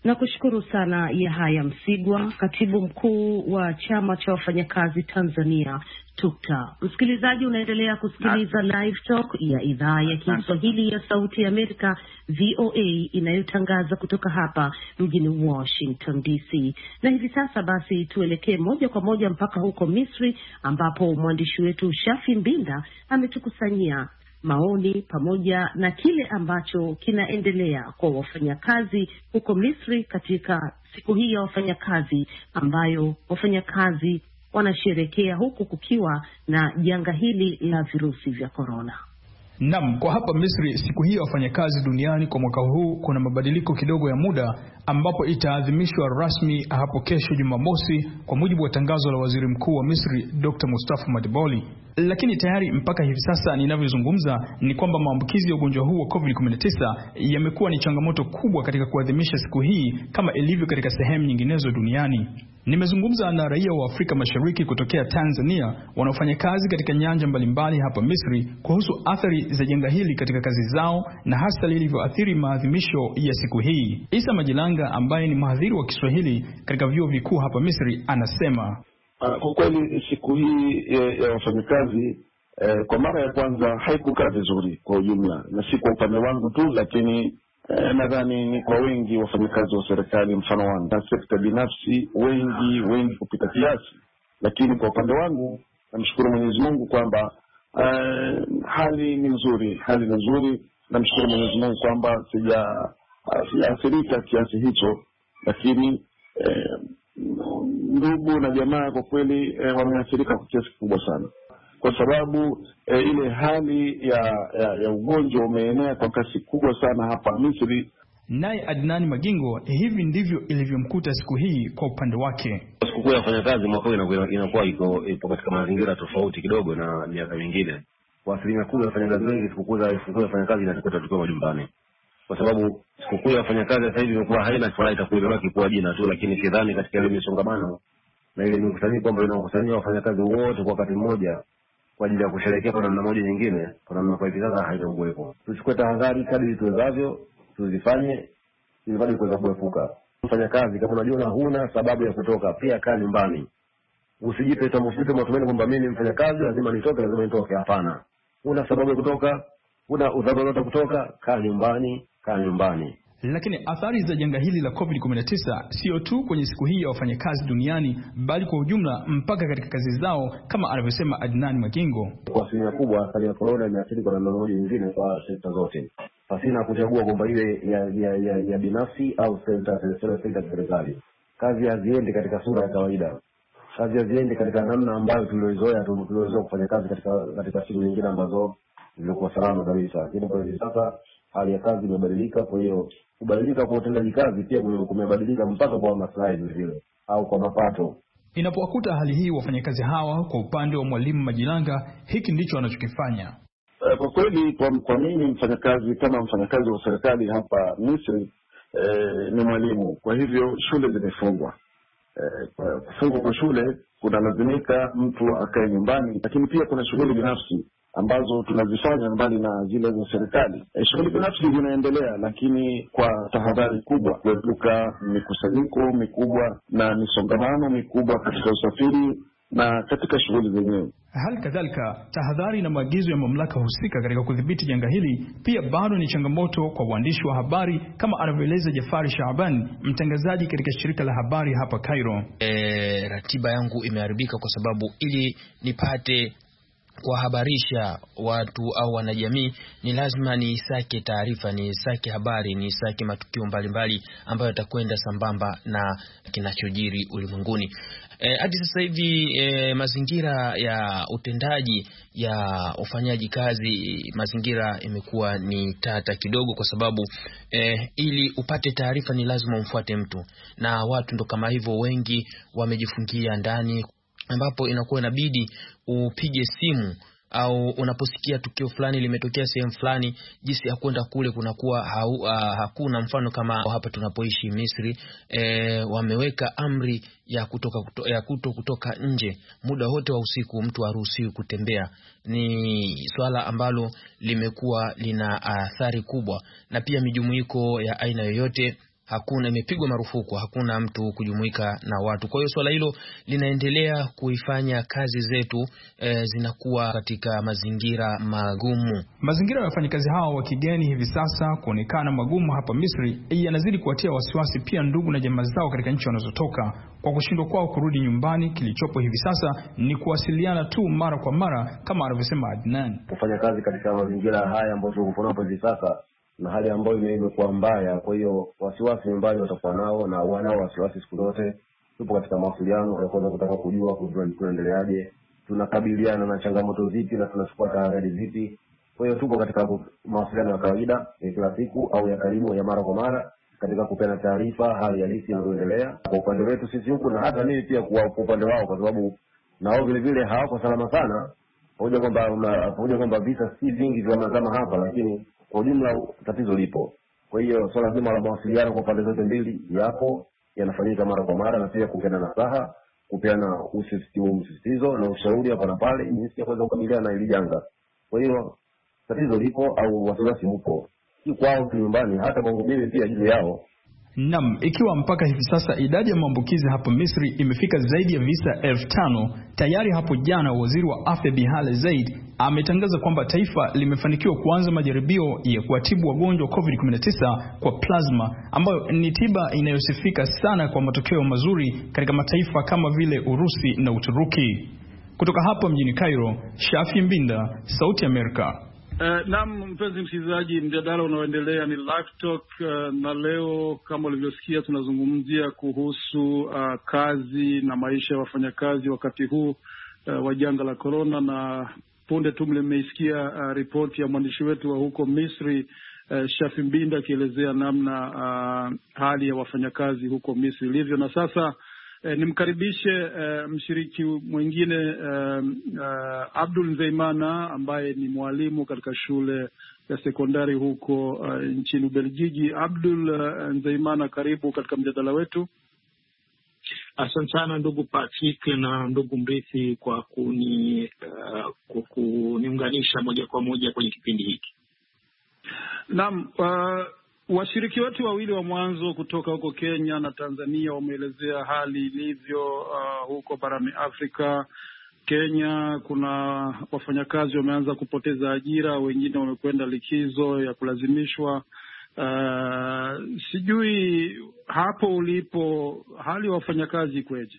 Na kushukuru sana Yahaya Msigwa, katibu mkuu wa chama cha wafanyakazi Tanzania TUKTA. Msikilizaji, unaendelea kusikiliza Live Talk ya idhaa ya Kiswahili ya Sauti ya Amerika V O A inayotangaza kutoka hapa mjini Washington D C. Na hivi sasa basi tuelekee moja kwa moja mpaka huko Misri, ambapo mwandishi wetu Shafi Mbinda ametukusanyia maoni pamoja na kile ambacho kinaendelea kwa wafanyakazi huko Misri katika siku hii ya wafanyakazi ambayo wafanyakazi wanasherekea huku kukiwa na janga hili la virusi vya korona. Naam, kwa hapa Misri siku hii ya wafanyakazi duniani kwa mwaka huu kuna mabadiliko kidogo ya muda, ambapo itaadhimishwa rasmi hapo kesho Jumamosi kwa mujibu wa tangazo la Waziri Mkuu wa Misri Doctor Mustafa Madiboli. Lakini tayari mpaka hivi sasa ninavyozungumza ni kwamba maambukizi ya ugonjwa huu wa covid kumi na tisa yamekuwa ni changamoto kubwa katika kuadhimisha siku hii kama ilivyo katika sehemu nyinginezo duniani. Nimezungumza na raia wa Afrika Mashariki kutokea Tanzania wanaofanya kazi katika nyanja mbalimbali hapa Misri kuhusu athari za janga hili katika kazi zao na hasa lilivyoathiri maadhimisho ya siku hii. Isa Majilanga ambaye ni mhadhiri wa Kiswahili katika vyuo vikuu hapa Misri anasema, Uh, kwa kweli siku hii ya, ya wafanyakazi eh, kwa mara ya kwanza haikukaa vizuri kwa ujumla, na si kwa upande wangu tu, lakini eh, nadhani ni kwa wengi wafanyakazi wa serikali mfano wangu na sekta binafsi, wengi wengi kupita kiasi. Lakini kwa upande wangu namshukuru Mwenyezi Mungu kwamba eh, hali ni nzuri, hali ni nzuri. Namshukuru Mwenyezi Mungu kwamba sija sijaathirika kiasi hicho, lakini eh, ndugu na jamaa kwa kweli e, wameathirika kwa kiasi kikubwa sana, kwa sababu e, ile hali ya, ya, ya ugonjwa umeenea kwa kasi kubwa sana hapa Misri. Naye Adnani Magingo, hivi ndivyo ilivyomkuta siku hii kwa upande wake. Sikukuu ya wafanyakazi mwaka huu inakuwa iko ipo katika mazingira tofauti kidogo na miaka mingine. Kwa asilimia kubwa wafanyakazi wengi sikukuu za sikukuu ya wafanyakazi inatukuta tukiwa majumbani, kwa sababu sikukuu ya wafanyakazi sasa hivi imekuwa haina furaha, itakuwa kwa jina tu, lakini sidhani katika ile misongamano na ile mkusanyiko ambao inakusanyia wafanyakazi wote kwa wakati mmoja kwa ajili ya kusherehekea kwa namna moja nyingine, kwa namna kwa hivi sasa haitakuwepo. Tuchukue tahadhari kadri tuwezavyo, tuzifanye ili bado kuweza kuepuka. Mfanyakazi kama unajua huna sababu ya kutoka, pia kaa nyumbani. Usijipe tamufute matumaini kwamba mimi mfanyakazi lazima nitoke, lazima nitoke. Hapana. Una sababu ya kutoka, una udharura wa kutoka, kaa nyumbani, kaa nyumbani. Lakini athari za janga hili la covid kumi na tisa sio tu kwenye siku hii ya wafanyakazi duniani, bali kwa ujumla mpaka katika kazi zao, kama anavyosema Adnan Magingo. Kwa asilimia kubwa athari ya corona imeathiri kwa namna moja nyingine kwa sekta zote, pasina kuchagua kwamba ile ya, ya, ya, ya binafsi au sekta sekta ya serikali. Kazi haziendi katika sura ya kawaida, kazi haziendi katika namna ambayo tuliozoea tuliozoea kufanya kazi katika katika siku nyingine ambazo zilikuwa salama kabisa. Lakini kwa hivi sasa hali ya kazi imebadilika, kwa hiyo kubadilika kwa utendaji kazi pia kumebadilika mpaka kwa maslahi vile au kwa mapato. Inapowakuta hali hii wafanyakazi hawa, kwa upande wa Mwalimu Majilanga, hiki ndicho wanachokifanya. Uh, kwa kweli kwa, kwa mimi mfanyakazi kama mfanyakazi wa serikali hapa Misri eh, ni mwalimu. Kwa hivyo shule zimefungwa. Eh, kufungwa kwa shule kunalazimika mtu akae nyumbani, lakini pia kuna shughuli binafsi ambazo tunazifanya mbali na zile za serikali. E, shughuli binafsi zinaendelea, lakini kwa tahadhari kubwa, kuepuka mikusanyiko mikubwa na misongamano mikubwa katika usafiri na katika shughuli zenyewe. Hali kadhalika tahadhari na maagizo ya mamlaka husika katika kudhibiti janga hili pia bado ni changamoto kwa waandishi wa habari, kama anavyoeleza Jafari Shaaban, mtangazaji katika shirika la habari hapa Cairo. E, ratiba yangu imeharibika kwa sababu ili nipate kuhabarisha watu au wanajamii ni lazima niisake taarifa, niisake habari, niisake matukio mbalimbali ambayo yatakwenda sambamba na kinachojiri ulimwenguni. E, hadi sasa hivi e, mazingira ya utendaji ya ufanyaji kazi, mazingira imekuwa ni tata kidogo, kwa sababu e, ili upate taarifa ni lazima umfuate mtu, na watu ndo kama hivyo wengi wamejifungia ndani, ambapo inakuwa inabidi upige simu au unaposikia tukio fulani limetokea sehemu fulani, jinsi ya kwenda kule kunakuwa hau, uh, hakuna. Mfano kama hapa tunapoishi Misri, e, wameweka amri ya kutoka kuto, ya kuto kutoka nje muda wote wa usiku, mtu haruhusiwi kutembea. Ni swala ambalo limekuwa lina athari kubwa, na pia mijumuiko ya aina yoyote hakuna, imepigwa marufuku, hakuna mtu kujumuika na watu. Kwa hiyo swala hilo linaendelea kuifanya kazi zetu e, zinakuwa katika mazingira magumu. Mazingira ya wafanyakazi hao wa kigeni hivi sasa kuonekana magumu hapa Misri yanazidi kuwatia wasiwasi pia ndugu na jamaa zao katika nchi wanazotoka, kwa kushindwa kwao kurudi nyumbani. Kilichopo hivi sasa ni kuwasiliana tu mara kwa mara, kama anavyosema Adnan. Kufanya kazi katika mazingira haya ambayo tuko hapo hivi sasa na hali ambayo imekuwa mbaya, kwa hiyo wasiwasi nyumbani watakuwa nao na wanao wasiwasi siku zote. Tupo katika mawasiliano ya kwanza kutaka kujua kuendeleaje, tunakabiliana na changamoto zipi na tunachukua tahadhari zipi. Kwa hiyo tupo katika mawasiliano ya kawaida ya kila siku au ya karibu ya mara kwa mara katika kupeana taarifa hali halisi inayoendelea kwa upande wetu sisi huku, na hata mimi pia kwa upande wao, kwa sababu nao vile vile hawako salama sana. Pamoja kwamba pamoja kwamba visa si vingi vya kama hapa, lakini kwa ujumla tatizo lipo. Kwa hiyo swala zima la mawasiliano kwa pande zote mbili yapo, yanafanyika mara kwa mara, na pia kupeana nasaha, kupeana usisitizo na ushauri hapa na pale jinsi ya kuweza kukabiliana na hili janga. Kwa hiyo tatizo lipo au wasiwasi upo, si kwao tu nyumbani, hata kwangu mimi pia juu yao. Nam, ikiwa mpaka hivi sasa idadi ya maambukizi hapa Misri imefika zaidi ya visa elfu tano, tayari hapo jana waziri wa afya Bihale Zaid ametangaza kwamba taifa limefanikiwa kuanza majaribio ya kuwatibu wagonjwa covid kumi na tisa kwa plasma, ambayo ni tiba inayosifika sana kwa matokeo mazuri katika mataifa kama vile Urusi na Uturuki. Kutoka hapa mjini Cairo, Shafi Mbinda, Sauti ya Amerika. Uh, naam, mpenzi msikilizaji, mjadala unaoendelea ni Live Talk, uh, na leo kama ulivyosikia tunazungumzia kuhusu uh, kazi na maisha ya wafanyakazi wakati huu uh, wa janga la corona, na punde tu mmeisikia uh, ripoti ya mwandishi wetu wa huko Misri uh, Shafi Mbinda akielezea namna uh, hali ya wafanyakazi huko Misri ilivyo. Na sasa Eh, nimkaribishe eh, mshiriki mwingine eh, eh, Abdul Nzeimana ambaye ni mwalimu katika shule ya sekondari huko eh, nchini Ubelgiji. Abdul eh, Nzeimana, karibu katika mjadala wetu. Asante sana ndugu Patrick na ndugu Mrithi kwa kuni uh, kuniunganisha moja kwa moja kwenye kipindi hiki. Naam, uh, washiriki wetu wawili wa mwanzo kutoka huko Kenya na Tanzania wameelezea hali ilivyo uh, huko barani Afrika. Kenya kuna wafanyakazi wameanza kupoteza ajira, wengine wamekwenda likizo ya kulazimishwa. Uh, sijui hapo ulipo hali ya wafanyakazi kweje?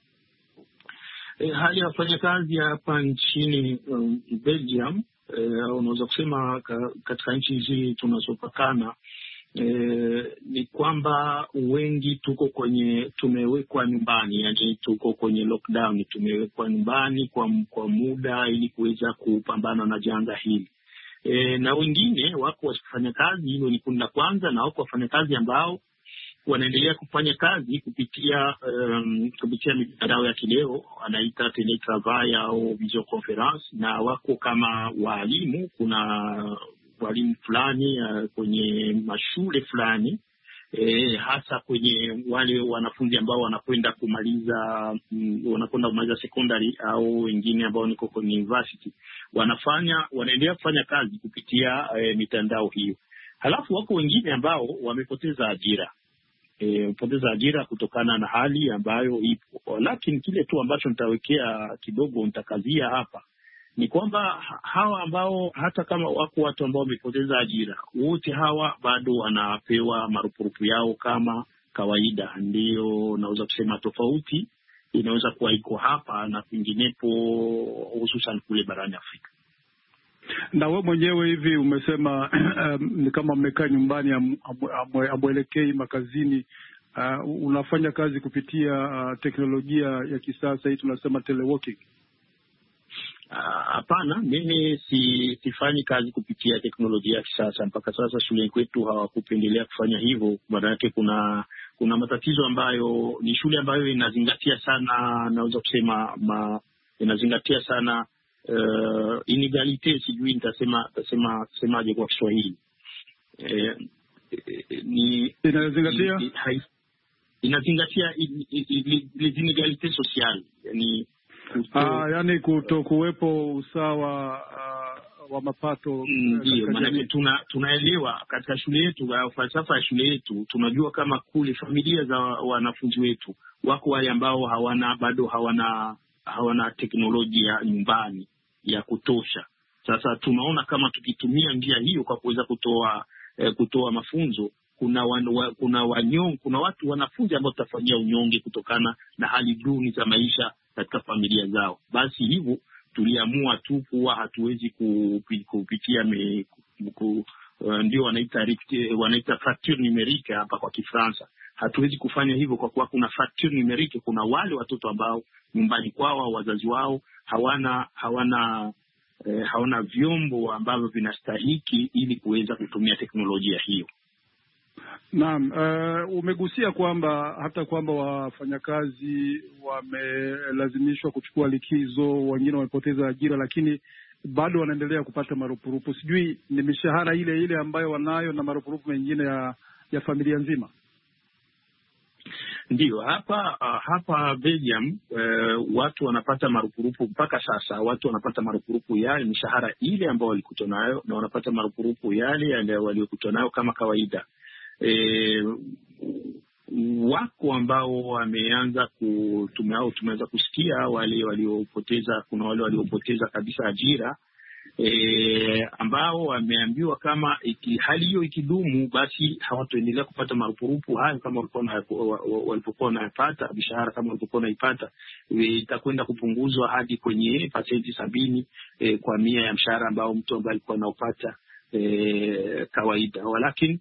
E, hali ya wafanyakazi hapa nchini um, Belgium, e, unaweza kusema ka, katika nchi hizi tunazopakana, e, ni kwamba wengi tuko kwenye tumewekwa nyumbani, yani tuko kwenye lockdown, tumewekwa nyumbani kwa kwa muda ili kuweza kupambana na janga hili. E, na wengine wako wafanya kazi, hilo ni kundi la kwanza, na wako wafanya kazi ambao wanaendelea kufanya kazi kupitia um, kupitia mitandao ya kileo anaita teletravail au video conference, na wako kama walimu. Kuna walimu fulani uh, kwenye mashule fulani, e, hasa kwenye wale wanafunzi ambao wanakwenda kumaliza mm, wanakwenda kumaliza secondary au wengine ambao niko kwenye university, wanafanya wanaendelea kufanya kazi kupitia e, mitandao hiyo. Halafu wako wengine ambao wamepoteza ajira. E, poteza ajira kutokana na hali ambayo ipo. Lakini kile tu ambacho nitawekea kidogo nitakazia hapa ni kwamba hawa ambao hata kama wako watu ambao wamepoteza ajira, wote hawa bado wanapewa marupurupu yao kama kawaida. Ndio naweza kusema tofauti inaweza kuwa iko hapa na kwinginepo, hususan kule barani Afrika. Na wewe mwenyewe hivi umesema um, ni kama mmekaa nyumbani, amwelekei makazini. Uh, unafanya kazi kupitia uh, teknolojia ya kisasa hii tunasema teleworking? Hapana, uh, mimi si sifanyi kazi kupitia teknolojia ya kisasa. Mpaka sasa shule kwetu hawakupendelea kufanya hivyo. Maana yake kuna kuna matatizo ambayo ni shule ambayo inazingatia sana, naweza kusema ma, inazingatia sana Uh, inegalite, sijui nitasema tasema semaje kwa Kiswahili. Eh, ni inazingatia inazingatia inegalite social, yani kuto... ah yani kuto kuwepo usawa wa mapato. Ndio maana tuna tunaelewa katika shule yetu, falsafa ya shule yetu, tunajua kama kule familia za wanafunzi wetu wako wale ambao hawana bado hawana hawana teknolojia nyumbani ya kutosha. Sasa tunaona kama tukitumia njia hiyo kwa kuweza kutoa eh, kutoa mafunzo, kuna wan, wa, kuna wanyong, kuna watu wanafunzi ambao tutafanyia unyonge kutokana na hali duni za maisha katika familia zao. Basi hivyo tuliamua tu kuwa hatuwezi kupitia me, ku, uh, ndio wanaita wanaita fracture numerique hapa kwa Kifaransa. Hatuwezi kufanya hivyo kwa kuwa kuna fracture numerique, kuna wale watoto ambao nyumbani kwao wazazi wao hawana hawana eh, hawana vyombo ambavyo vinastahiki ili kuweza kutumia teknolojia hiyo. Naam, uh, umegusia kwamba hata kwamba wafanyakazi wamelazimishwa kuchukua likizo, wengine wamepoteza ajira, lakini bado wanaendelea kupata marupurupu. Sijui ni mishahara ile ile ambayo wanayo na marupurupu mengine ya, ya familia nzima? Ndio, hapa uh, hapa Belgium uh, watu wanapata marupurupu mpaka sasa. Watu wanapata marupurupu yale mishahara ile ambayo walikuta nayo, na wanapata marupurupu yale yale waliokuta nayo kama kawaida. E, wako ambao wameanza kutumao tumeanza kusikia wale waliopoteza, kuna wale waliopoteza kabisa ajira, e, ambao wameambiwa kama iki, hali hiyo ikidumu basi hawataendelea kupata marupurupu hayo kama walipokuwa wanapata mishahara kama walipokuwa wanaipata. Itakwenda kupunguzwa hadi kwenye pasenti sabini e, kwa mia ya mshahara ambao mtu ambaye alikuwa anaopata e, kawaida. Walakini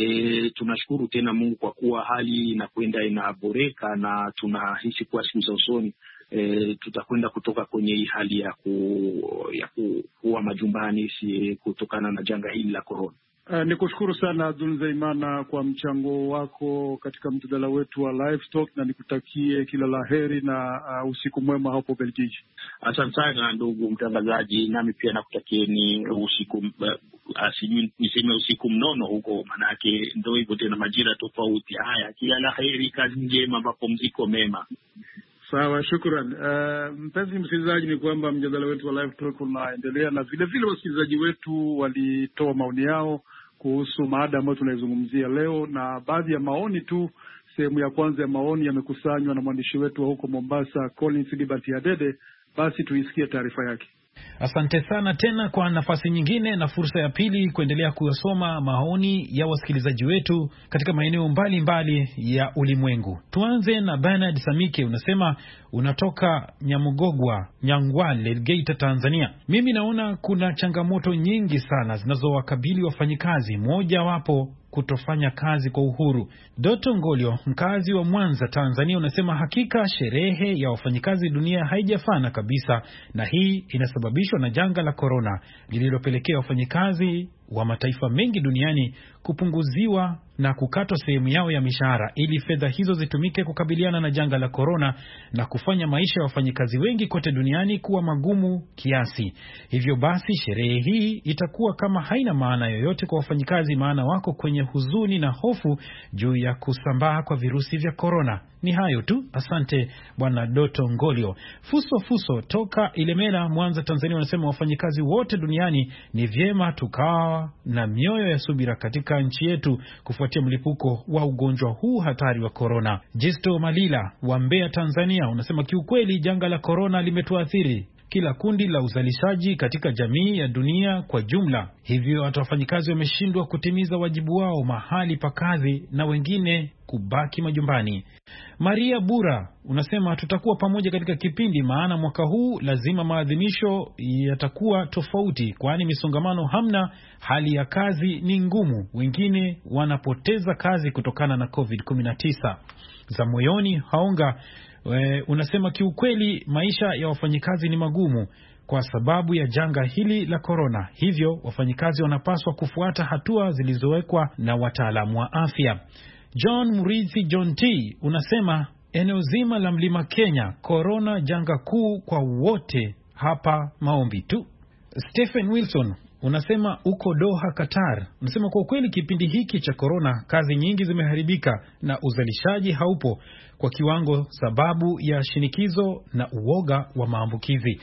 E, tunashukuru tena Mungu kwa kuwa hali inakwenda inaboreka, na tunahisi kuwa siku za usoni e, tutakwenda kutoka kwenye hii hali ya ku, ya ku, kuwa majumbani si kutokana na janga hili la corona. Uh, nikushukuru sana Abdul Nzeimana kwa mchango wako katika mjadala wetu wa Live Talk, na nikutakie kila laheri na uh, usiku mwema hapo Belgiji. Asante sana ndugu mtangazaji, nami pia nakutakieni usiku uh, asijui niseme usiku mnono huko, manake ndio hivyo tena majira tofauti. Haya, kila laheri, kazi njema, mapumziko mema. Sawa, shukran. Uh, mpenzi msikilizaji, ni kwamba mjadala wetu wa Live Talk unaendelea, na vile vile wasikilizaji wetu walitoa maoni yao kuhusu maada ambayo tunaizungumzia leo, na baadhi ya maoni tu. Sehemu ya kwanza ya maoni yamekusanywa na mwandishi wetu wa huko Mombasa, Collins Liberty Adede. Basi tuisikie taarifa yake. Asante sana tena kwa nafasi nyingine na fursa ya pili kuendelea kuyasoma maoni ya wasikilizaji wetu katika maeneo mbalimbali ya ulimwengu. Tuanze na Bernard Samike, unasema unatoka Nyamugogwa, Nyangwale, Geita, Tanzania. Mimi naona kuna changamoto nyingi sana zinazowakabili wafanyikazi, moja wapo kutofanya kazi kwa uhuru. Doto Ngolio, mkazi wa Mwanza, Tanzania, unasema hakika sherehe ya wafanyikazi dunia haijafana kabisa, na hii inasababishwa na janga la corona lililopelekea wafanyikazi wa mataifa mengi duniani kupunguziwa na kukatwa sehemu yao ya mishahara ili fedha hizo zitumike kukabiliana na janga la corona na kufanya maisha ya wafanyikazi wengi kote duniani kuwa magumu kiasi. Hivyo basi sherehe hii itakuwa kama haina maana yoyote kwa wafanyikazi, maana wako kwenye huzuni na hofu juu ya kusambaa kwa virusi vya corona. Ni hayo tu. Asante bwana Doto Ngolio. Fuso Fuso toka Ilemela, Mwanza, Tanzania, wanasema wafanyikazi wote duniani ni vyema tukawa na mioyo ya subira katika nchi yetu kufuatia mlipuko wa ugonjwa huu hatari wa corona. Jisto Malila wa Mbeya, Tanzania, unasema kiukweli janga la corona limetuathiri kila kundi la uzalishaji katika jamii ya dunia kwa jumla. Hivyo hata wafanyikazi wameshindwa kutimiza wajibu wao mahali pa kazi na wengine kubaki majumbani. Maria Bura unasema tutakuwa pamoja katika kipindi, maana mwaka huu lazima maadhimisho yatakuwa tofauti, kwani misongamano hamna, hali ya kazi ni ngumu, wengine wanapoteza kazi kutokana na covid kumi na tisa. Za moyoni Haonga We, unasema kiukweli maisha ya wafanyikazi ni magumu kwa sababu ya janga hili la corona. Hivyo wafanyikazi wanapaswa kufuata hatua zilizowekwa na wataalamu wa afya. John Murithi John T unasema eneo zima la Mlima Kenya, corona janga kuu kwa wote, hapa maombi tu. Stephen Wilson unasema uko Doha, Qatar, unasema kwa kweli kipindi hiki cha corona kazi nyingi zimeharibika na uzalishaji haupo kwa kiwango sababu ya shinikizo na uoga wa maambukizi.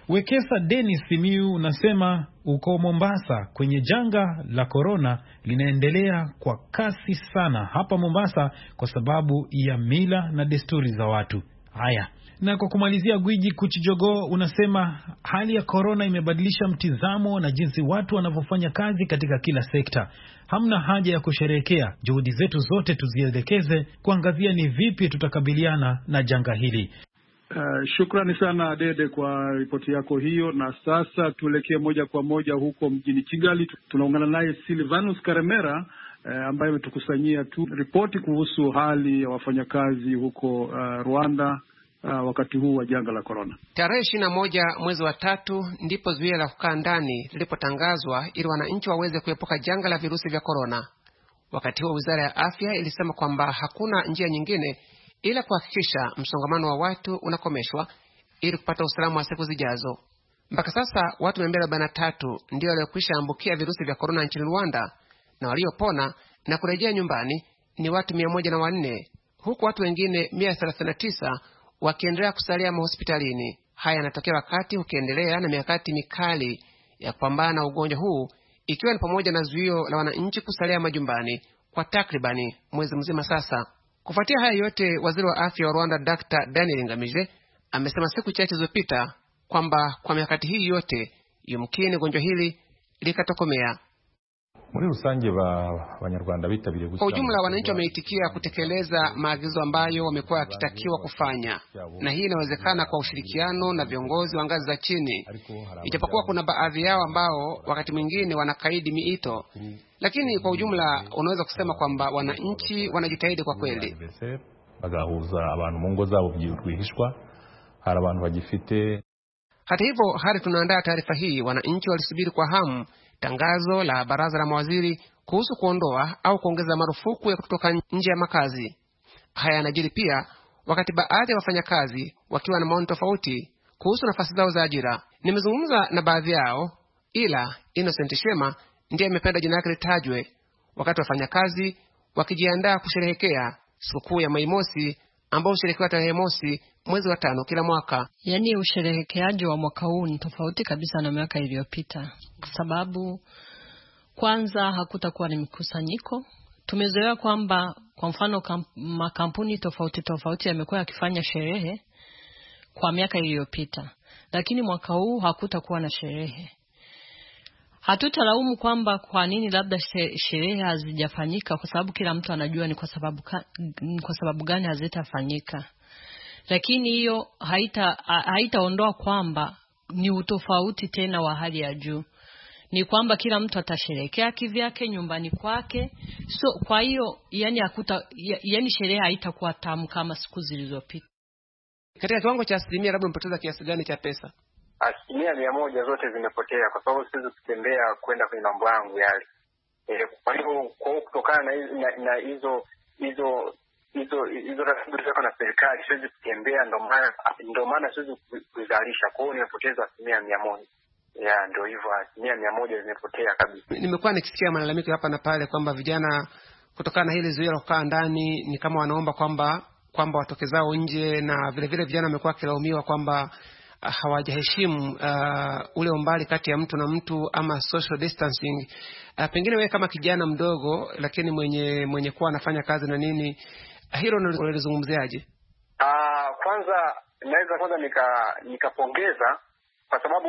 Wekesa Dennis Simiu unasema uko Mombasa kwenye janga la corona linaendelea kwa kasi sana hapa Mombasa kwa sababu ya mila na desturi za watu. Haya. Na kwa kumalizia, Gwiji Kuchijogo unasema hali ya corona imebadilisha mtizamo na jinsi watu wanavyofanya kazi katika kila sekta. Hamna haja ya kusherehekea, juhudi zetu zote tuzielekeze kuangazia ni vipi tutakabiliana na janga hili. Uh, shukrani sana Dede kwa ripoti yako hiyo, na sasa tuelekee moja kwa moja huko mjini Kigali. Tunaungana naye Silvanus Karemera uh, ambaye ametukusanyia tu ripoti kuhusu hali ya wafanyakazi huko uh, Rwanda uh, wakati huu wa janga la corona. Tarehe ishirini na moja mwezi wa tatu ndipo zuio la kukaa ndani lilipotangazwa ili wananchi waweze kuepuka janga la virusi vya corona. Wakati huo Wizara ya Afya ilisema kwamba hakuna njia nyingine ila kuhakikisha msongamano wa watu unakomeshwa ili kupata usalama wa siku zijazo. Mpaka sasa watu mia mbili arobaini na tatu ndio waliokwisha ambukia virusi vya corona nchini Rwanda, na waliopona na kurejea nyumbani ni watu mia moja na nne, huku watu wengine mia thelathini na tisa wakiendelea kusalia mahospitalini. Haya yanatokea wakati ukiendelea na mikakati mikali ya kupambana na ugonjwa huu, ikiwa ni pamoja na zuio la wananchi kusalia majumbani kwa takribani mwezi mzima sasa. Kufuatia haya yote, waziri wa afya wa Rwanda Daktari Daniel Ngamije amesema siku chache zilizopita kwamba kwa mikakati hii yote yumkini gonjwa hili likatokomea. Muri rusange ba Banyarwanda bitabiriye kwa ujumla, wananchi wameitikia kutekeleza maagizo ambayo wamekuwa wakitakiwa kufanya, na hii inawezekana kwa ushirikiano na viongozi wa ngazi za chini, ijapokuwa kuna baadhi yao ambao wakati mwingine wanakaidi miito. Lakini kwa ujumla unaweza kusema kwamba wananchi wanajitahidi kwa kweli. Bagahuza abantu mu ngo zabo byihishwa, hari abantu bagifite. Hata hivyo, hadi tunaandaa taarifa hii, wananchi walisubiri kwa hamu tangazo la baraza la mawaziri kuhusu kuondoa au kuongeza marufuku ya kutoka nje ya makazi. Haya yanajiri pia wakati baadhi ya wafanyakazi wakiwa na maoni tofauti kuhusu nafasi zao za ajira. Nimezungumza na baadhi yao, ila Innocent Shema ndiye amependa jina lake litajwe, wakati wafanyakazi wakijiandaa kusherehekea sikukuu ya Mei Mosi ambao husherehekewa tarehe mosi mwezi wa tano kila mwaka. Yaani usherehekeaji wa mwaka huu ni tofauti kabisa na miaka iliyopita, kwa sababu kwanza hakutakuwa ni mkusanyiko. Tumezoea kwamba kwa mfano makampuni tofauti tofauti yamekuwa yakifanya sherehe kwa miaka iliyopita, lakini mwaka huu hakutakuwa na sherehe. Hatutalaumu kwamba kwa nini labda sherehe hazijafanyika, kwa sababu kila mtu anajua ni kwa sababu kwa sababu gani hazitafanyika. Lakini hiyo haita haitaondoa kwamba ni utofauti tena wa hali ya juu. Ni kwamba kila mtu atasherehekea kivyake nyumbani kwake. So kwa hiyo yani hakuta yani sherehe haitakuwa tamu kama siku zilizopita. Katika kiwango cha asilimia labda mpoteza kiasi gani cha pesa? Asilimia mia moja zote zimepotea, kwa sababu siwezi kutembea kwenda kwenye mambo yangu yale. E, kwa hiyo kutokana na hizo hizo hizo hizo ratiba zako na serikali siwezi kutembea, ndio maana ndio maana siwezi kuzalisha. Kwa hiyo nimepoteza asilimia mia moja. Ya ndio hivyo, asilimia mia moja zimepotea kabisa. Nimekuwa nikisikia malalamiko hapa na pale kwamba vijana kutokana na hili zuio la kukaa ndani ni kama wanaomba kwamba kwamba watoke zao nje, na vile vile vijana wamekuwa kilaumiwa kwamba hawajaheshimu uh, ule umbali kati ya mtu na mtu ama social distancing. Uh, pengine wewe kama kijana mdogo lakini mwenye mwenye kuwa anafanya kazi na nini, hilo unalizungumziaje? Ah, uh, kwanza naweza kwanza nika nikapongeza kwa sababu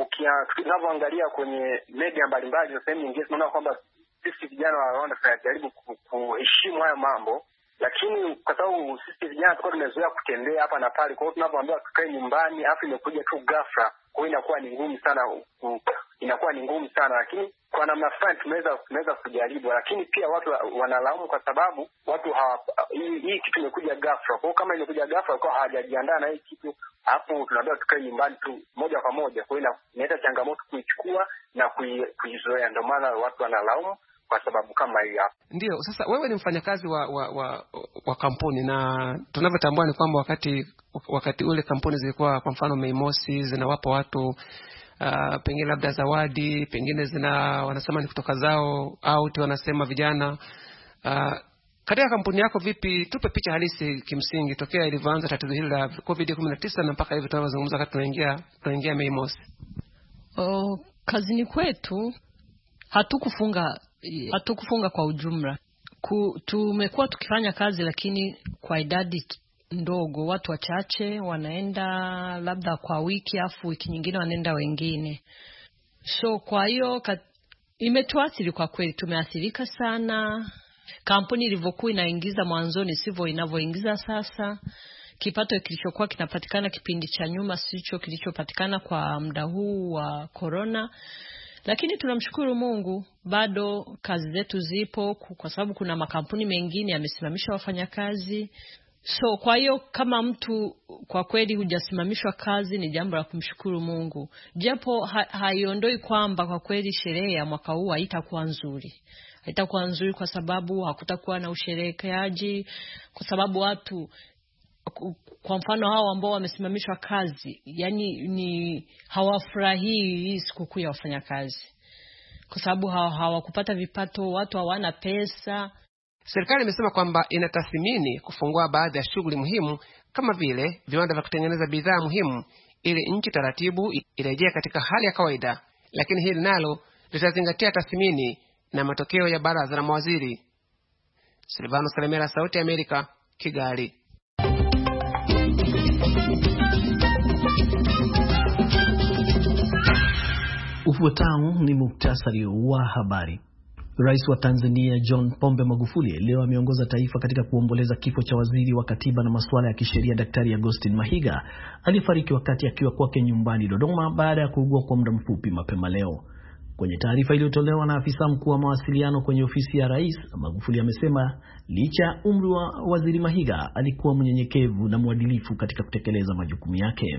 ukiangalia kwenye media mbalimbali sasa hivi nyingine tunaona kwamba sisi vijana wa Rwanda tunajaribu kuheshimu haya mambo, lakini kwa sababu sisi vijana tulikuwa tumezoea kutembea hapa na pale, kwa hiyo tunapoambiwa tukae nyumbani afu imekuja tu ghafla, kwa hiyo inakuwa ni ngumu sana inakuwa ni ngumu sana lakini kwa namna fulani tumeweza tumeweza kujaribu, lakini pia watu wanalaumu kwa sababu watu hawa, hii, hii kitu imekuja ghafla. Kwa hiyo kama imekuja ghafla kwa hawajajiandaa na hii kitu, hapo tunaambiwa tukae nyumbani tu moja kwa moja, kwa hiyo inaleta changamoto kuichukua na kuizoea, ndio maana watu wanalaumu kwa sababu kama hii hapa. Ndio, sasa wewe ni mfanyakazi wa wa, wa wa kampuni, na tunavyotambua ni kwamba wakati wakati ule kampuni zilikuwa kwa mfano Mei Mosi zinawapa watu Uh, pengine labda zawadi, pengine zina wanasema ni kutoka zao out, wanasema vijana uh, Katika kampuni yako vipi, tupe picha halisi kimsingi tokea ilivyoanza tatizo hili la covid kumi na tisa na mpaka hivi tunavyozungumza wakati tunaingia tunaingia Mei Mosi. Oh, kazini kwetu hatukufunga hatukufunga kwa ujumla. Ku, tumekuwa tukifanya kazi lakini kwa idadi ndogo, watu wachache wanaenda labda kwa wiki afu wiki nyingine wanaenda wengine. So kwa hiyo imetuathiri kwa kweli, tumeathirika sana. Kampuni ilivyokuwa inaingiza mwanzoni sivyo inavyoingiza sasa. Kipato kilichokuwa kinapatikana kipindi cha nyuma sicho kilichopatikana kwa muda huu wa corona. Lakini tunamshukuru Mungu, bado kazi zetu zipo kwa sababu kuna makampuni mengine yamesimamisha wafanyakazi. So kwa hiyo kama mtu kwa kweli hujasimamishwa kazi ni jambo la kumshukuru Mungu. Japo ha, haiondoi kwamba kwa kweli sherehe ya mwaka huu haitakuwa nzuri. Haitakuwa nzuri kwa sababu hakutakuwa na usherekeaji, kwa sababu watu kwa mfano hao ambao wamesimamishwa kazi, yani ni hawafurahii hii sikukuu ya wafanyakazi. Kwa sababu hawakupata vipato, watu hawana pesa. Serikali imesema kwamba inatathmini kufungua baadhi ya shughuli muhimu kama vile viwanda vya kutengeneza bidhaa muhimu ili nchi taratibu irejee katika hali ya kawaida, lakini hili nalo litazingatia tathmini na matokeo ya baraza la mawaziri. Silvano Salemera, Sauti ya Amerika, Kigali. Ufuatao ni muktasari wa habari. Rais wa Tanzania John Pombe Magufuli leo ameongoza taifa katika kuomboleza kifo cha waziri wa katiba na masuala ya kisheria Daktari Augustine Mahiga aliyefariki wakati akiwa kwake nyumbani Dodoma baada ya kuugua kwa muda mfupi mapema leo. Kwenye taarifa iliyotolewa na afisa mkuu wa mawasiliano kwenye ofisi ya rais, Magufuli amesema licha umri wa waziri Mahiga alikuwa mnyenyekevu na mwadilifu katika kutekeleza majukumu yake.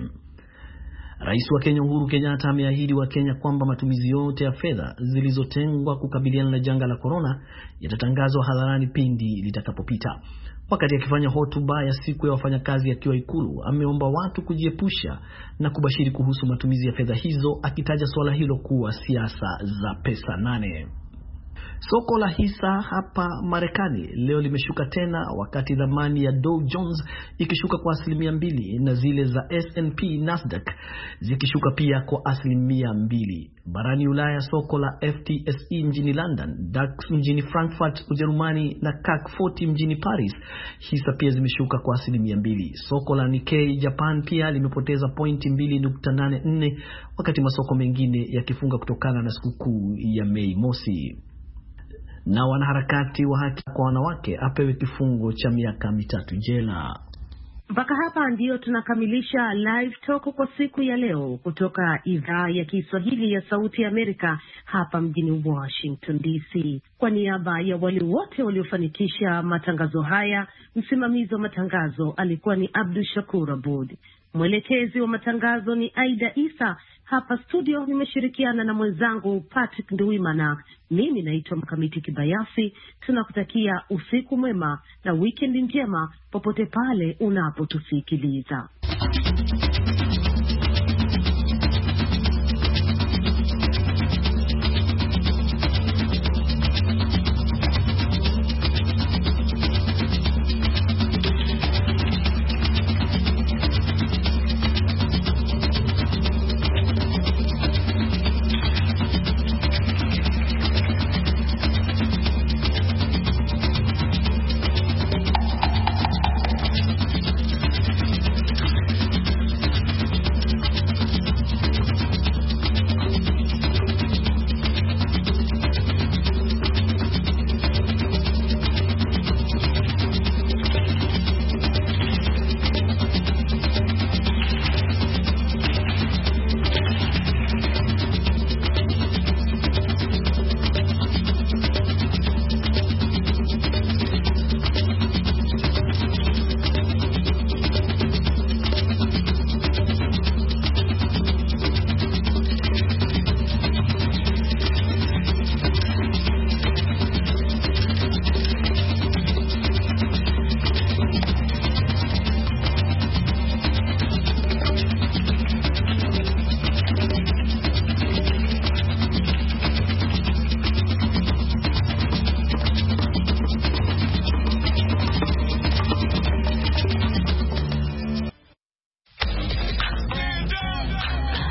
Rais wa Kenya Uhuru Kenyatta ameahidi wa Kenya kwamba matumizi yote ya fedha zilizotengwa kukabiliana na janga la corona yatatangazwa hadharani pindi litakapopita. Wakati akifanya hotuba ya siku ya wafanyakazi akiwa Ikulu, ameomba watu kujiepusha na kubashiri kuhusu matumizi ya fedha hizo, akitaja swala hilo kuwa siasa za pesa nane. Soko la hisa hapa Marekani leo limeshuka tena wakati dhamani ya Dow Jones ikishuka kwa asilimia mbili na zile za S and P Nasdaq zikishuka pia kwa asilimia mbili. Barani Ulaya soko la F T S E mjini London, DAX mjini Frankfurt Ujerumani na C A C arobaini mjini Paris hisa pia zimeshuka kwa asilimia mbili. Soko la Nikkei Japan pia limepoteza pointi mbili nukta nane nne wakati masoko mengine yakifunga kutokana na sikukuu ya Mei Mosi. Na wanaharakati wa haki kwa wanawake apewe kifungo cha miaka mitatu jela. Mpaka hapa ndio tunakamilisha live talk kwa siku ya leo kutoka idhaa ya Kiswahili ya Sauti ya Amerika hapa mjini Washington D C. Kwa niaba ya wale wote waliofanikisha matangazo haya, msimamizi wa matangazo alikuwa ni Abdul Shakur Abud. Mwelekezi wa matangazo ni Aida Isa. Hapa studio nimeshirikiana na mwenzangu Patrick Nduwimana. Mimi naitwa Mkamiti Kibayasi. Tunakutakia usiku mwema na weekend njema popote pale unapotusikiliza.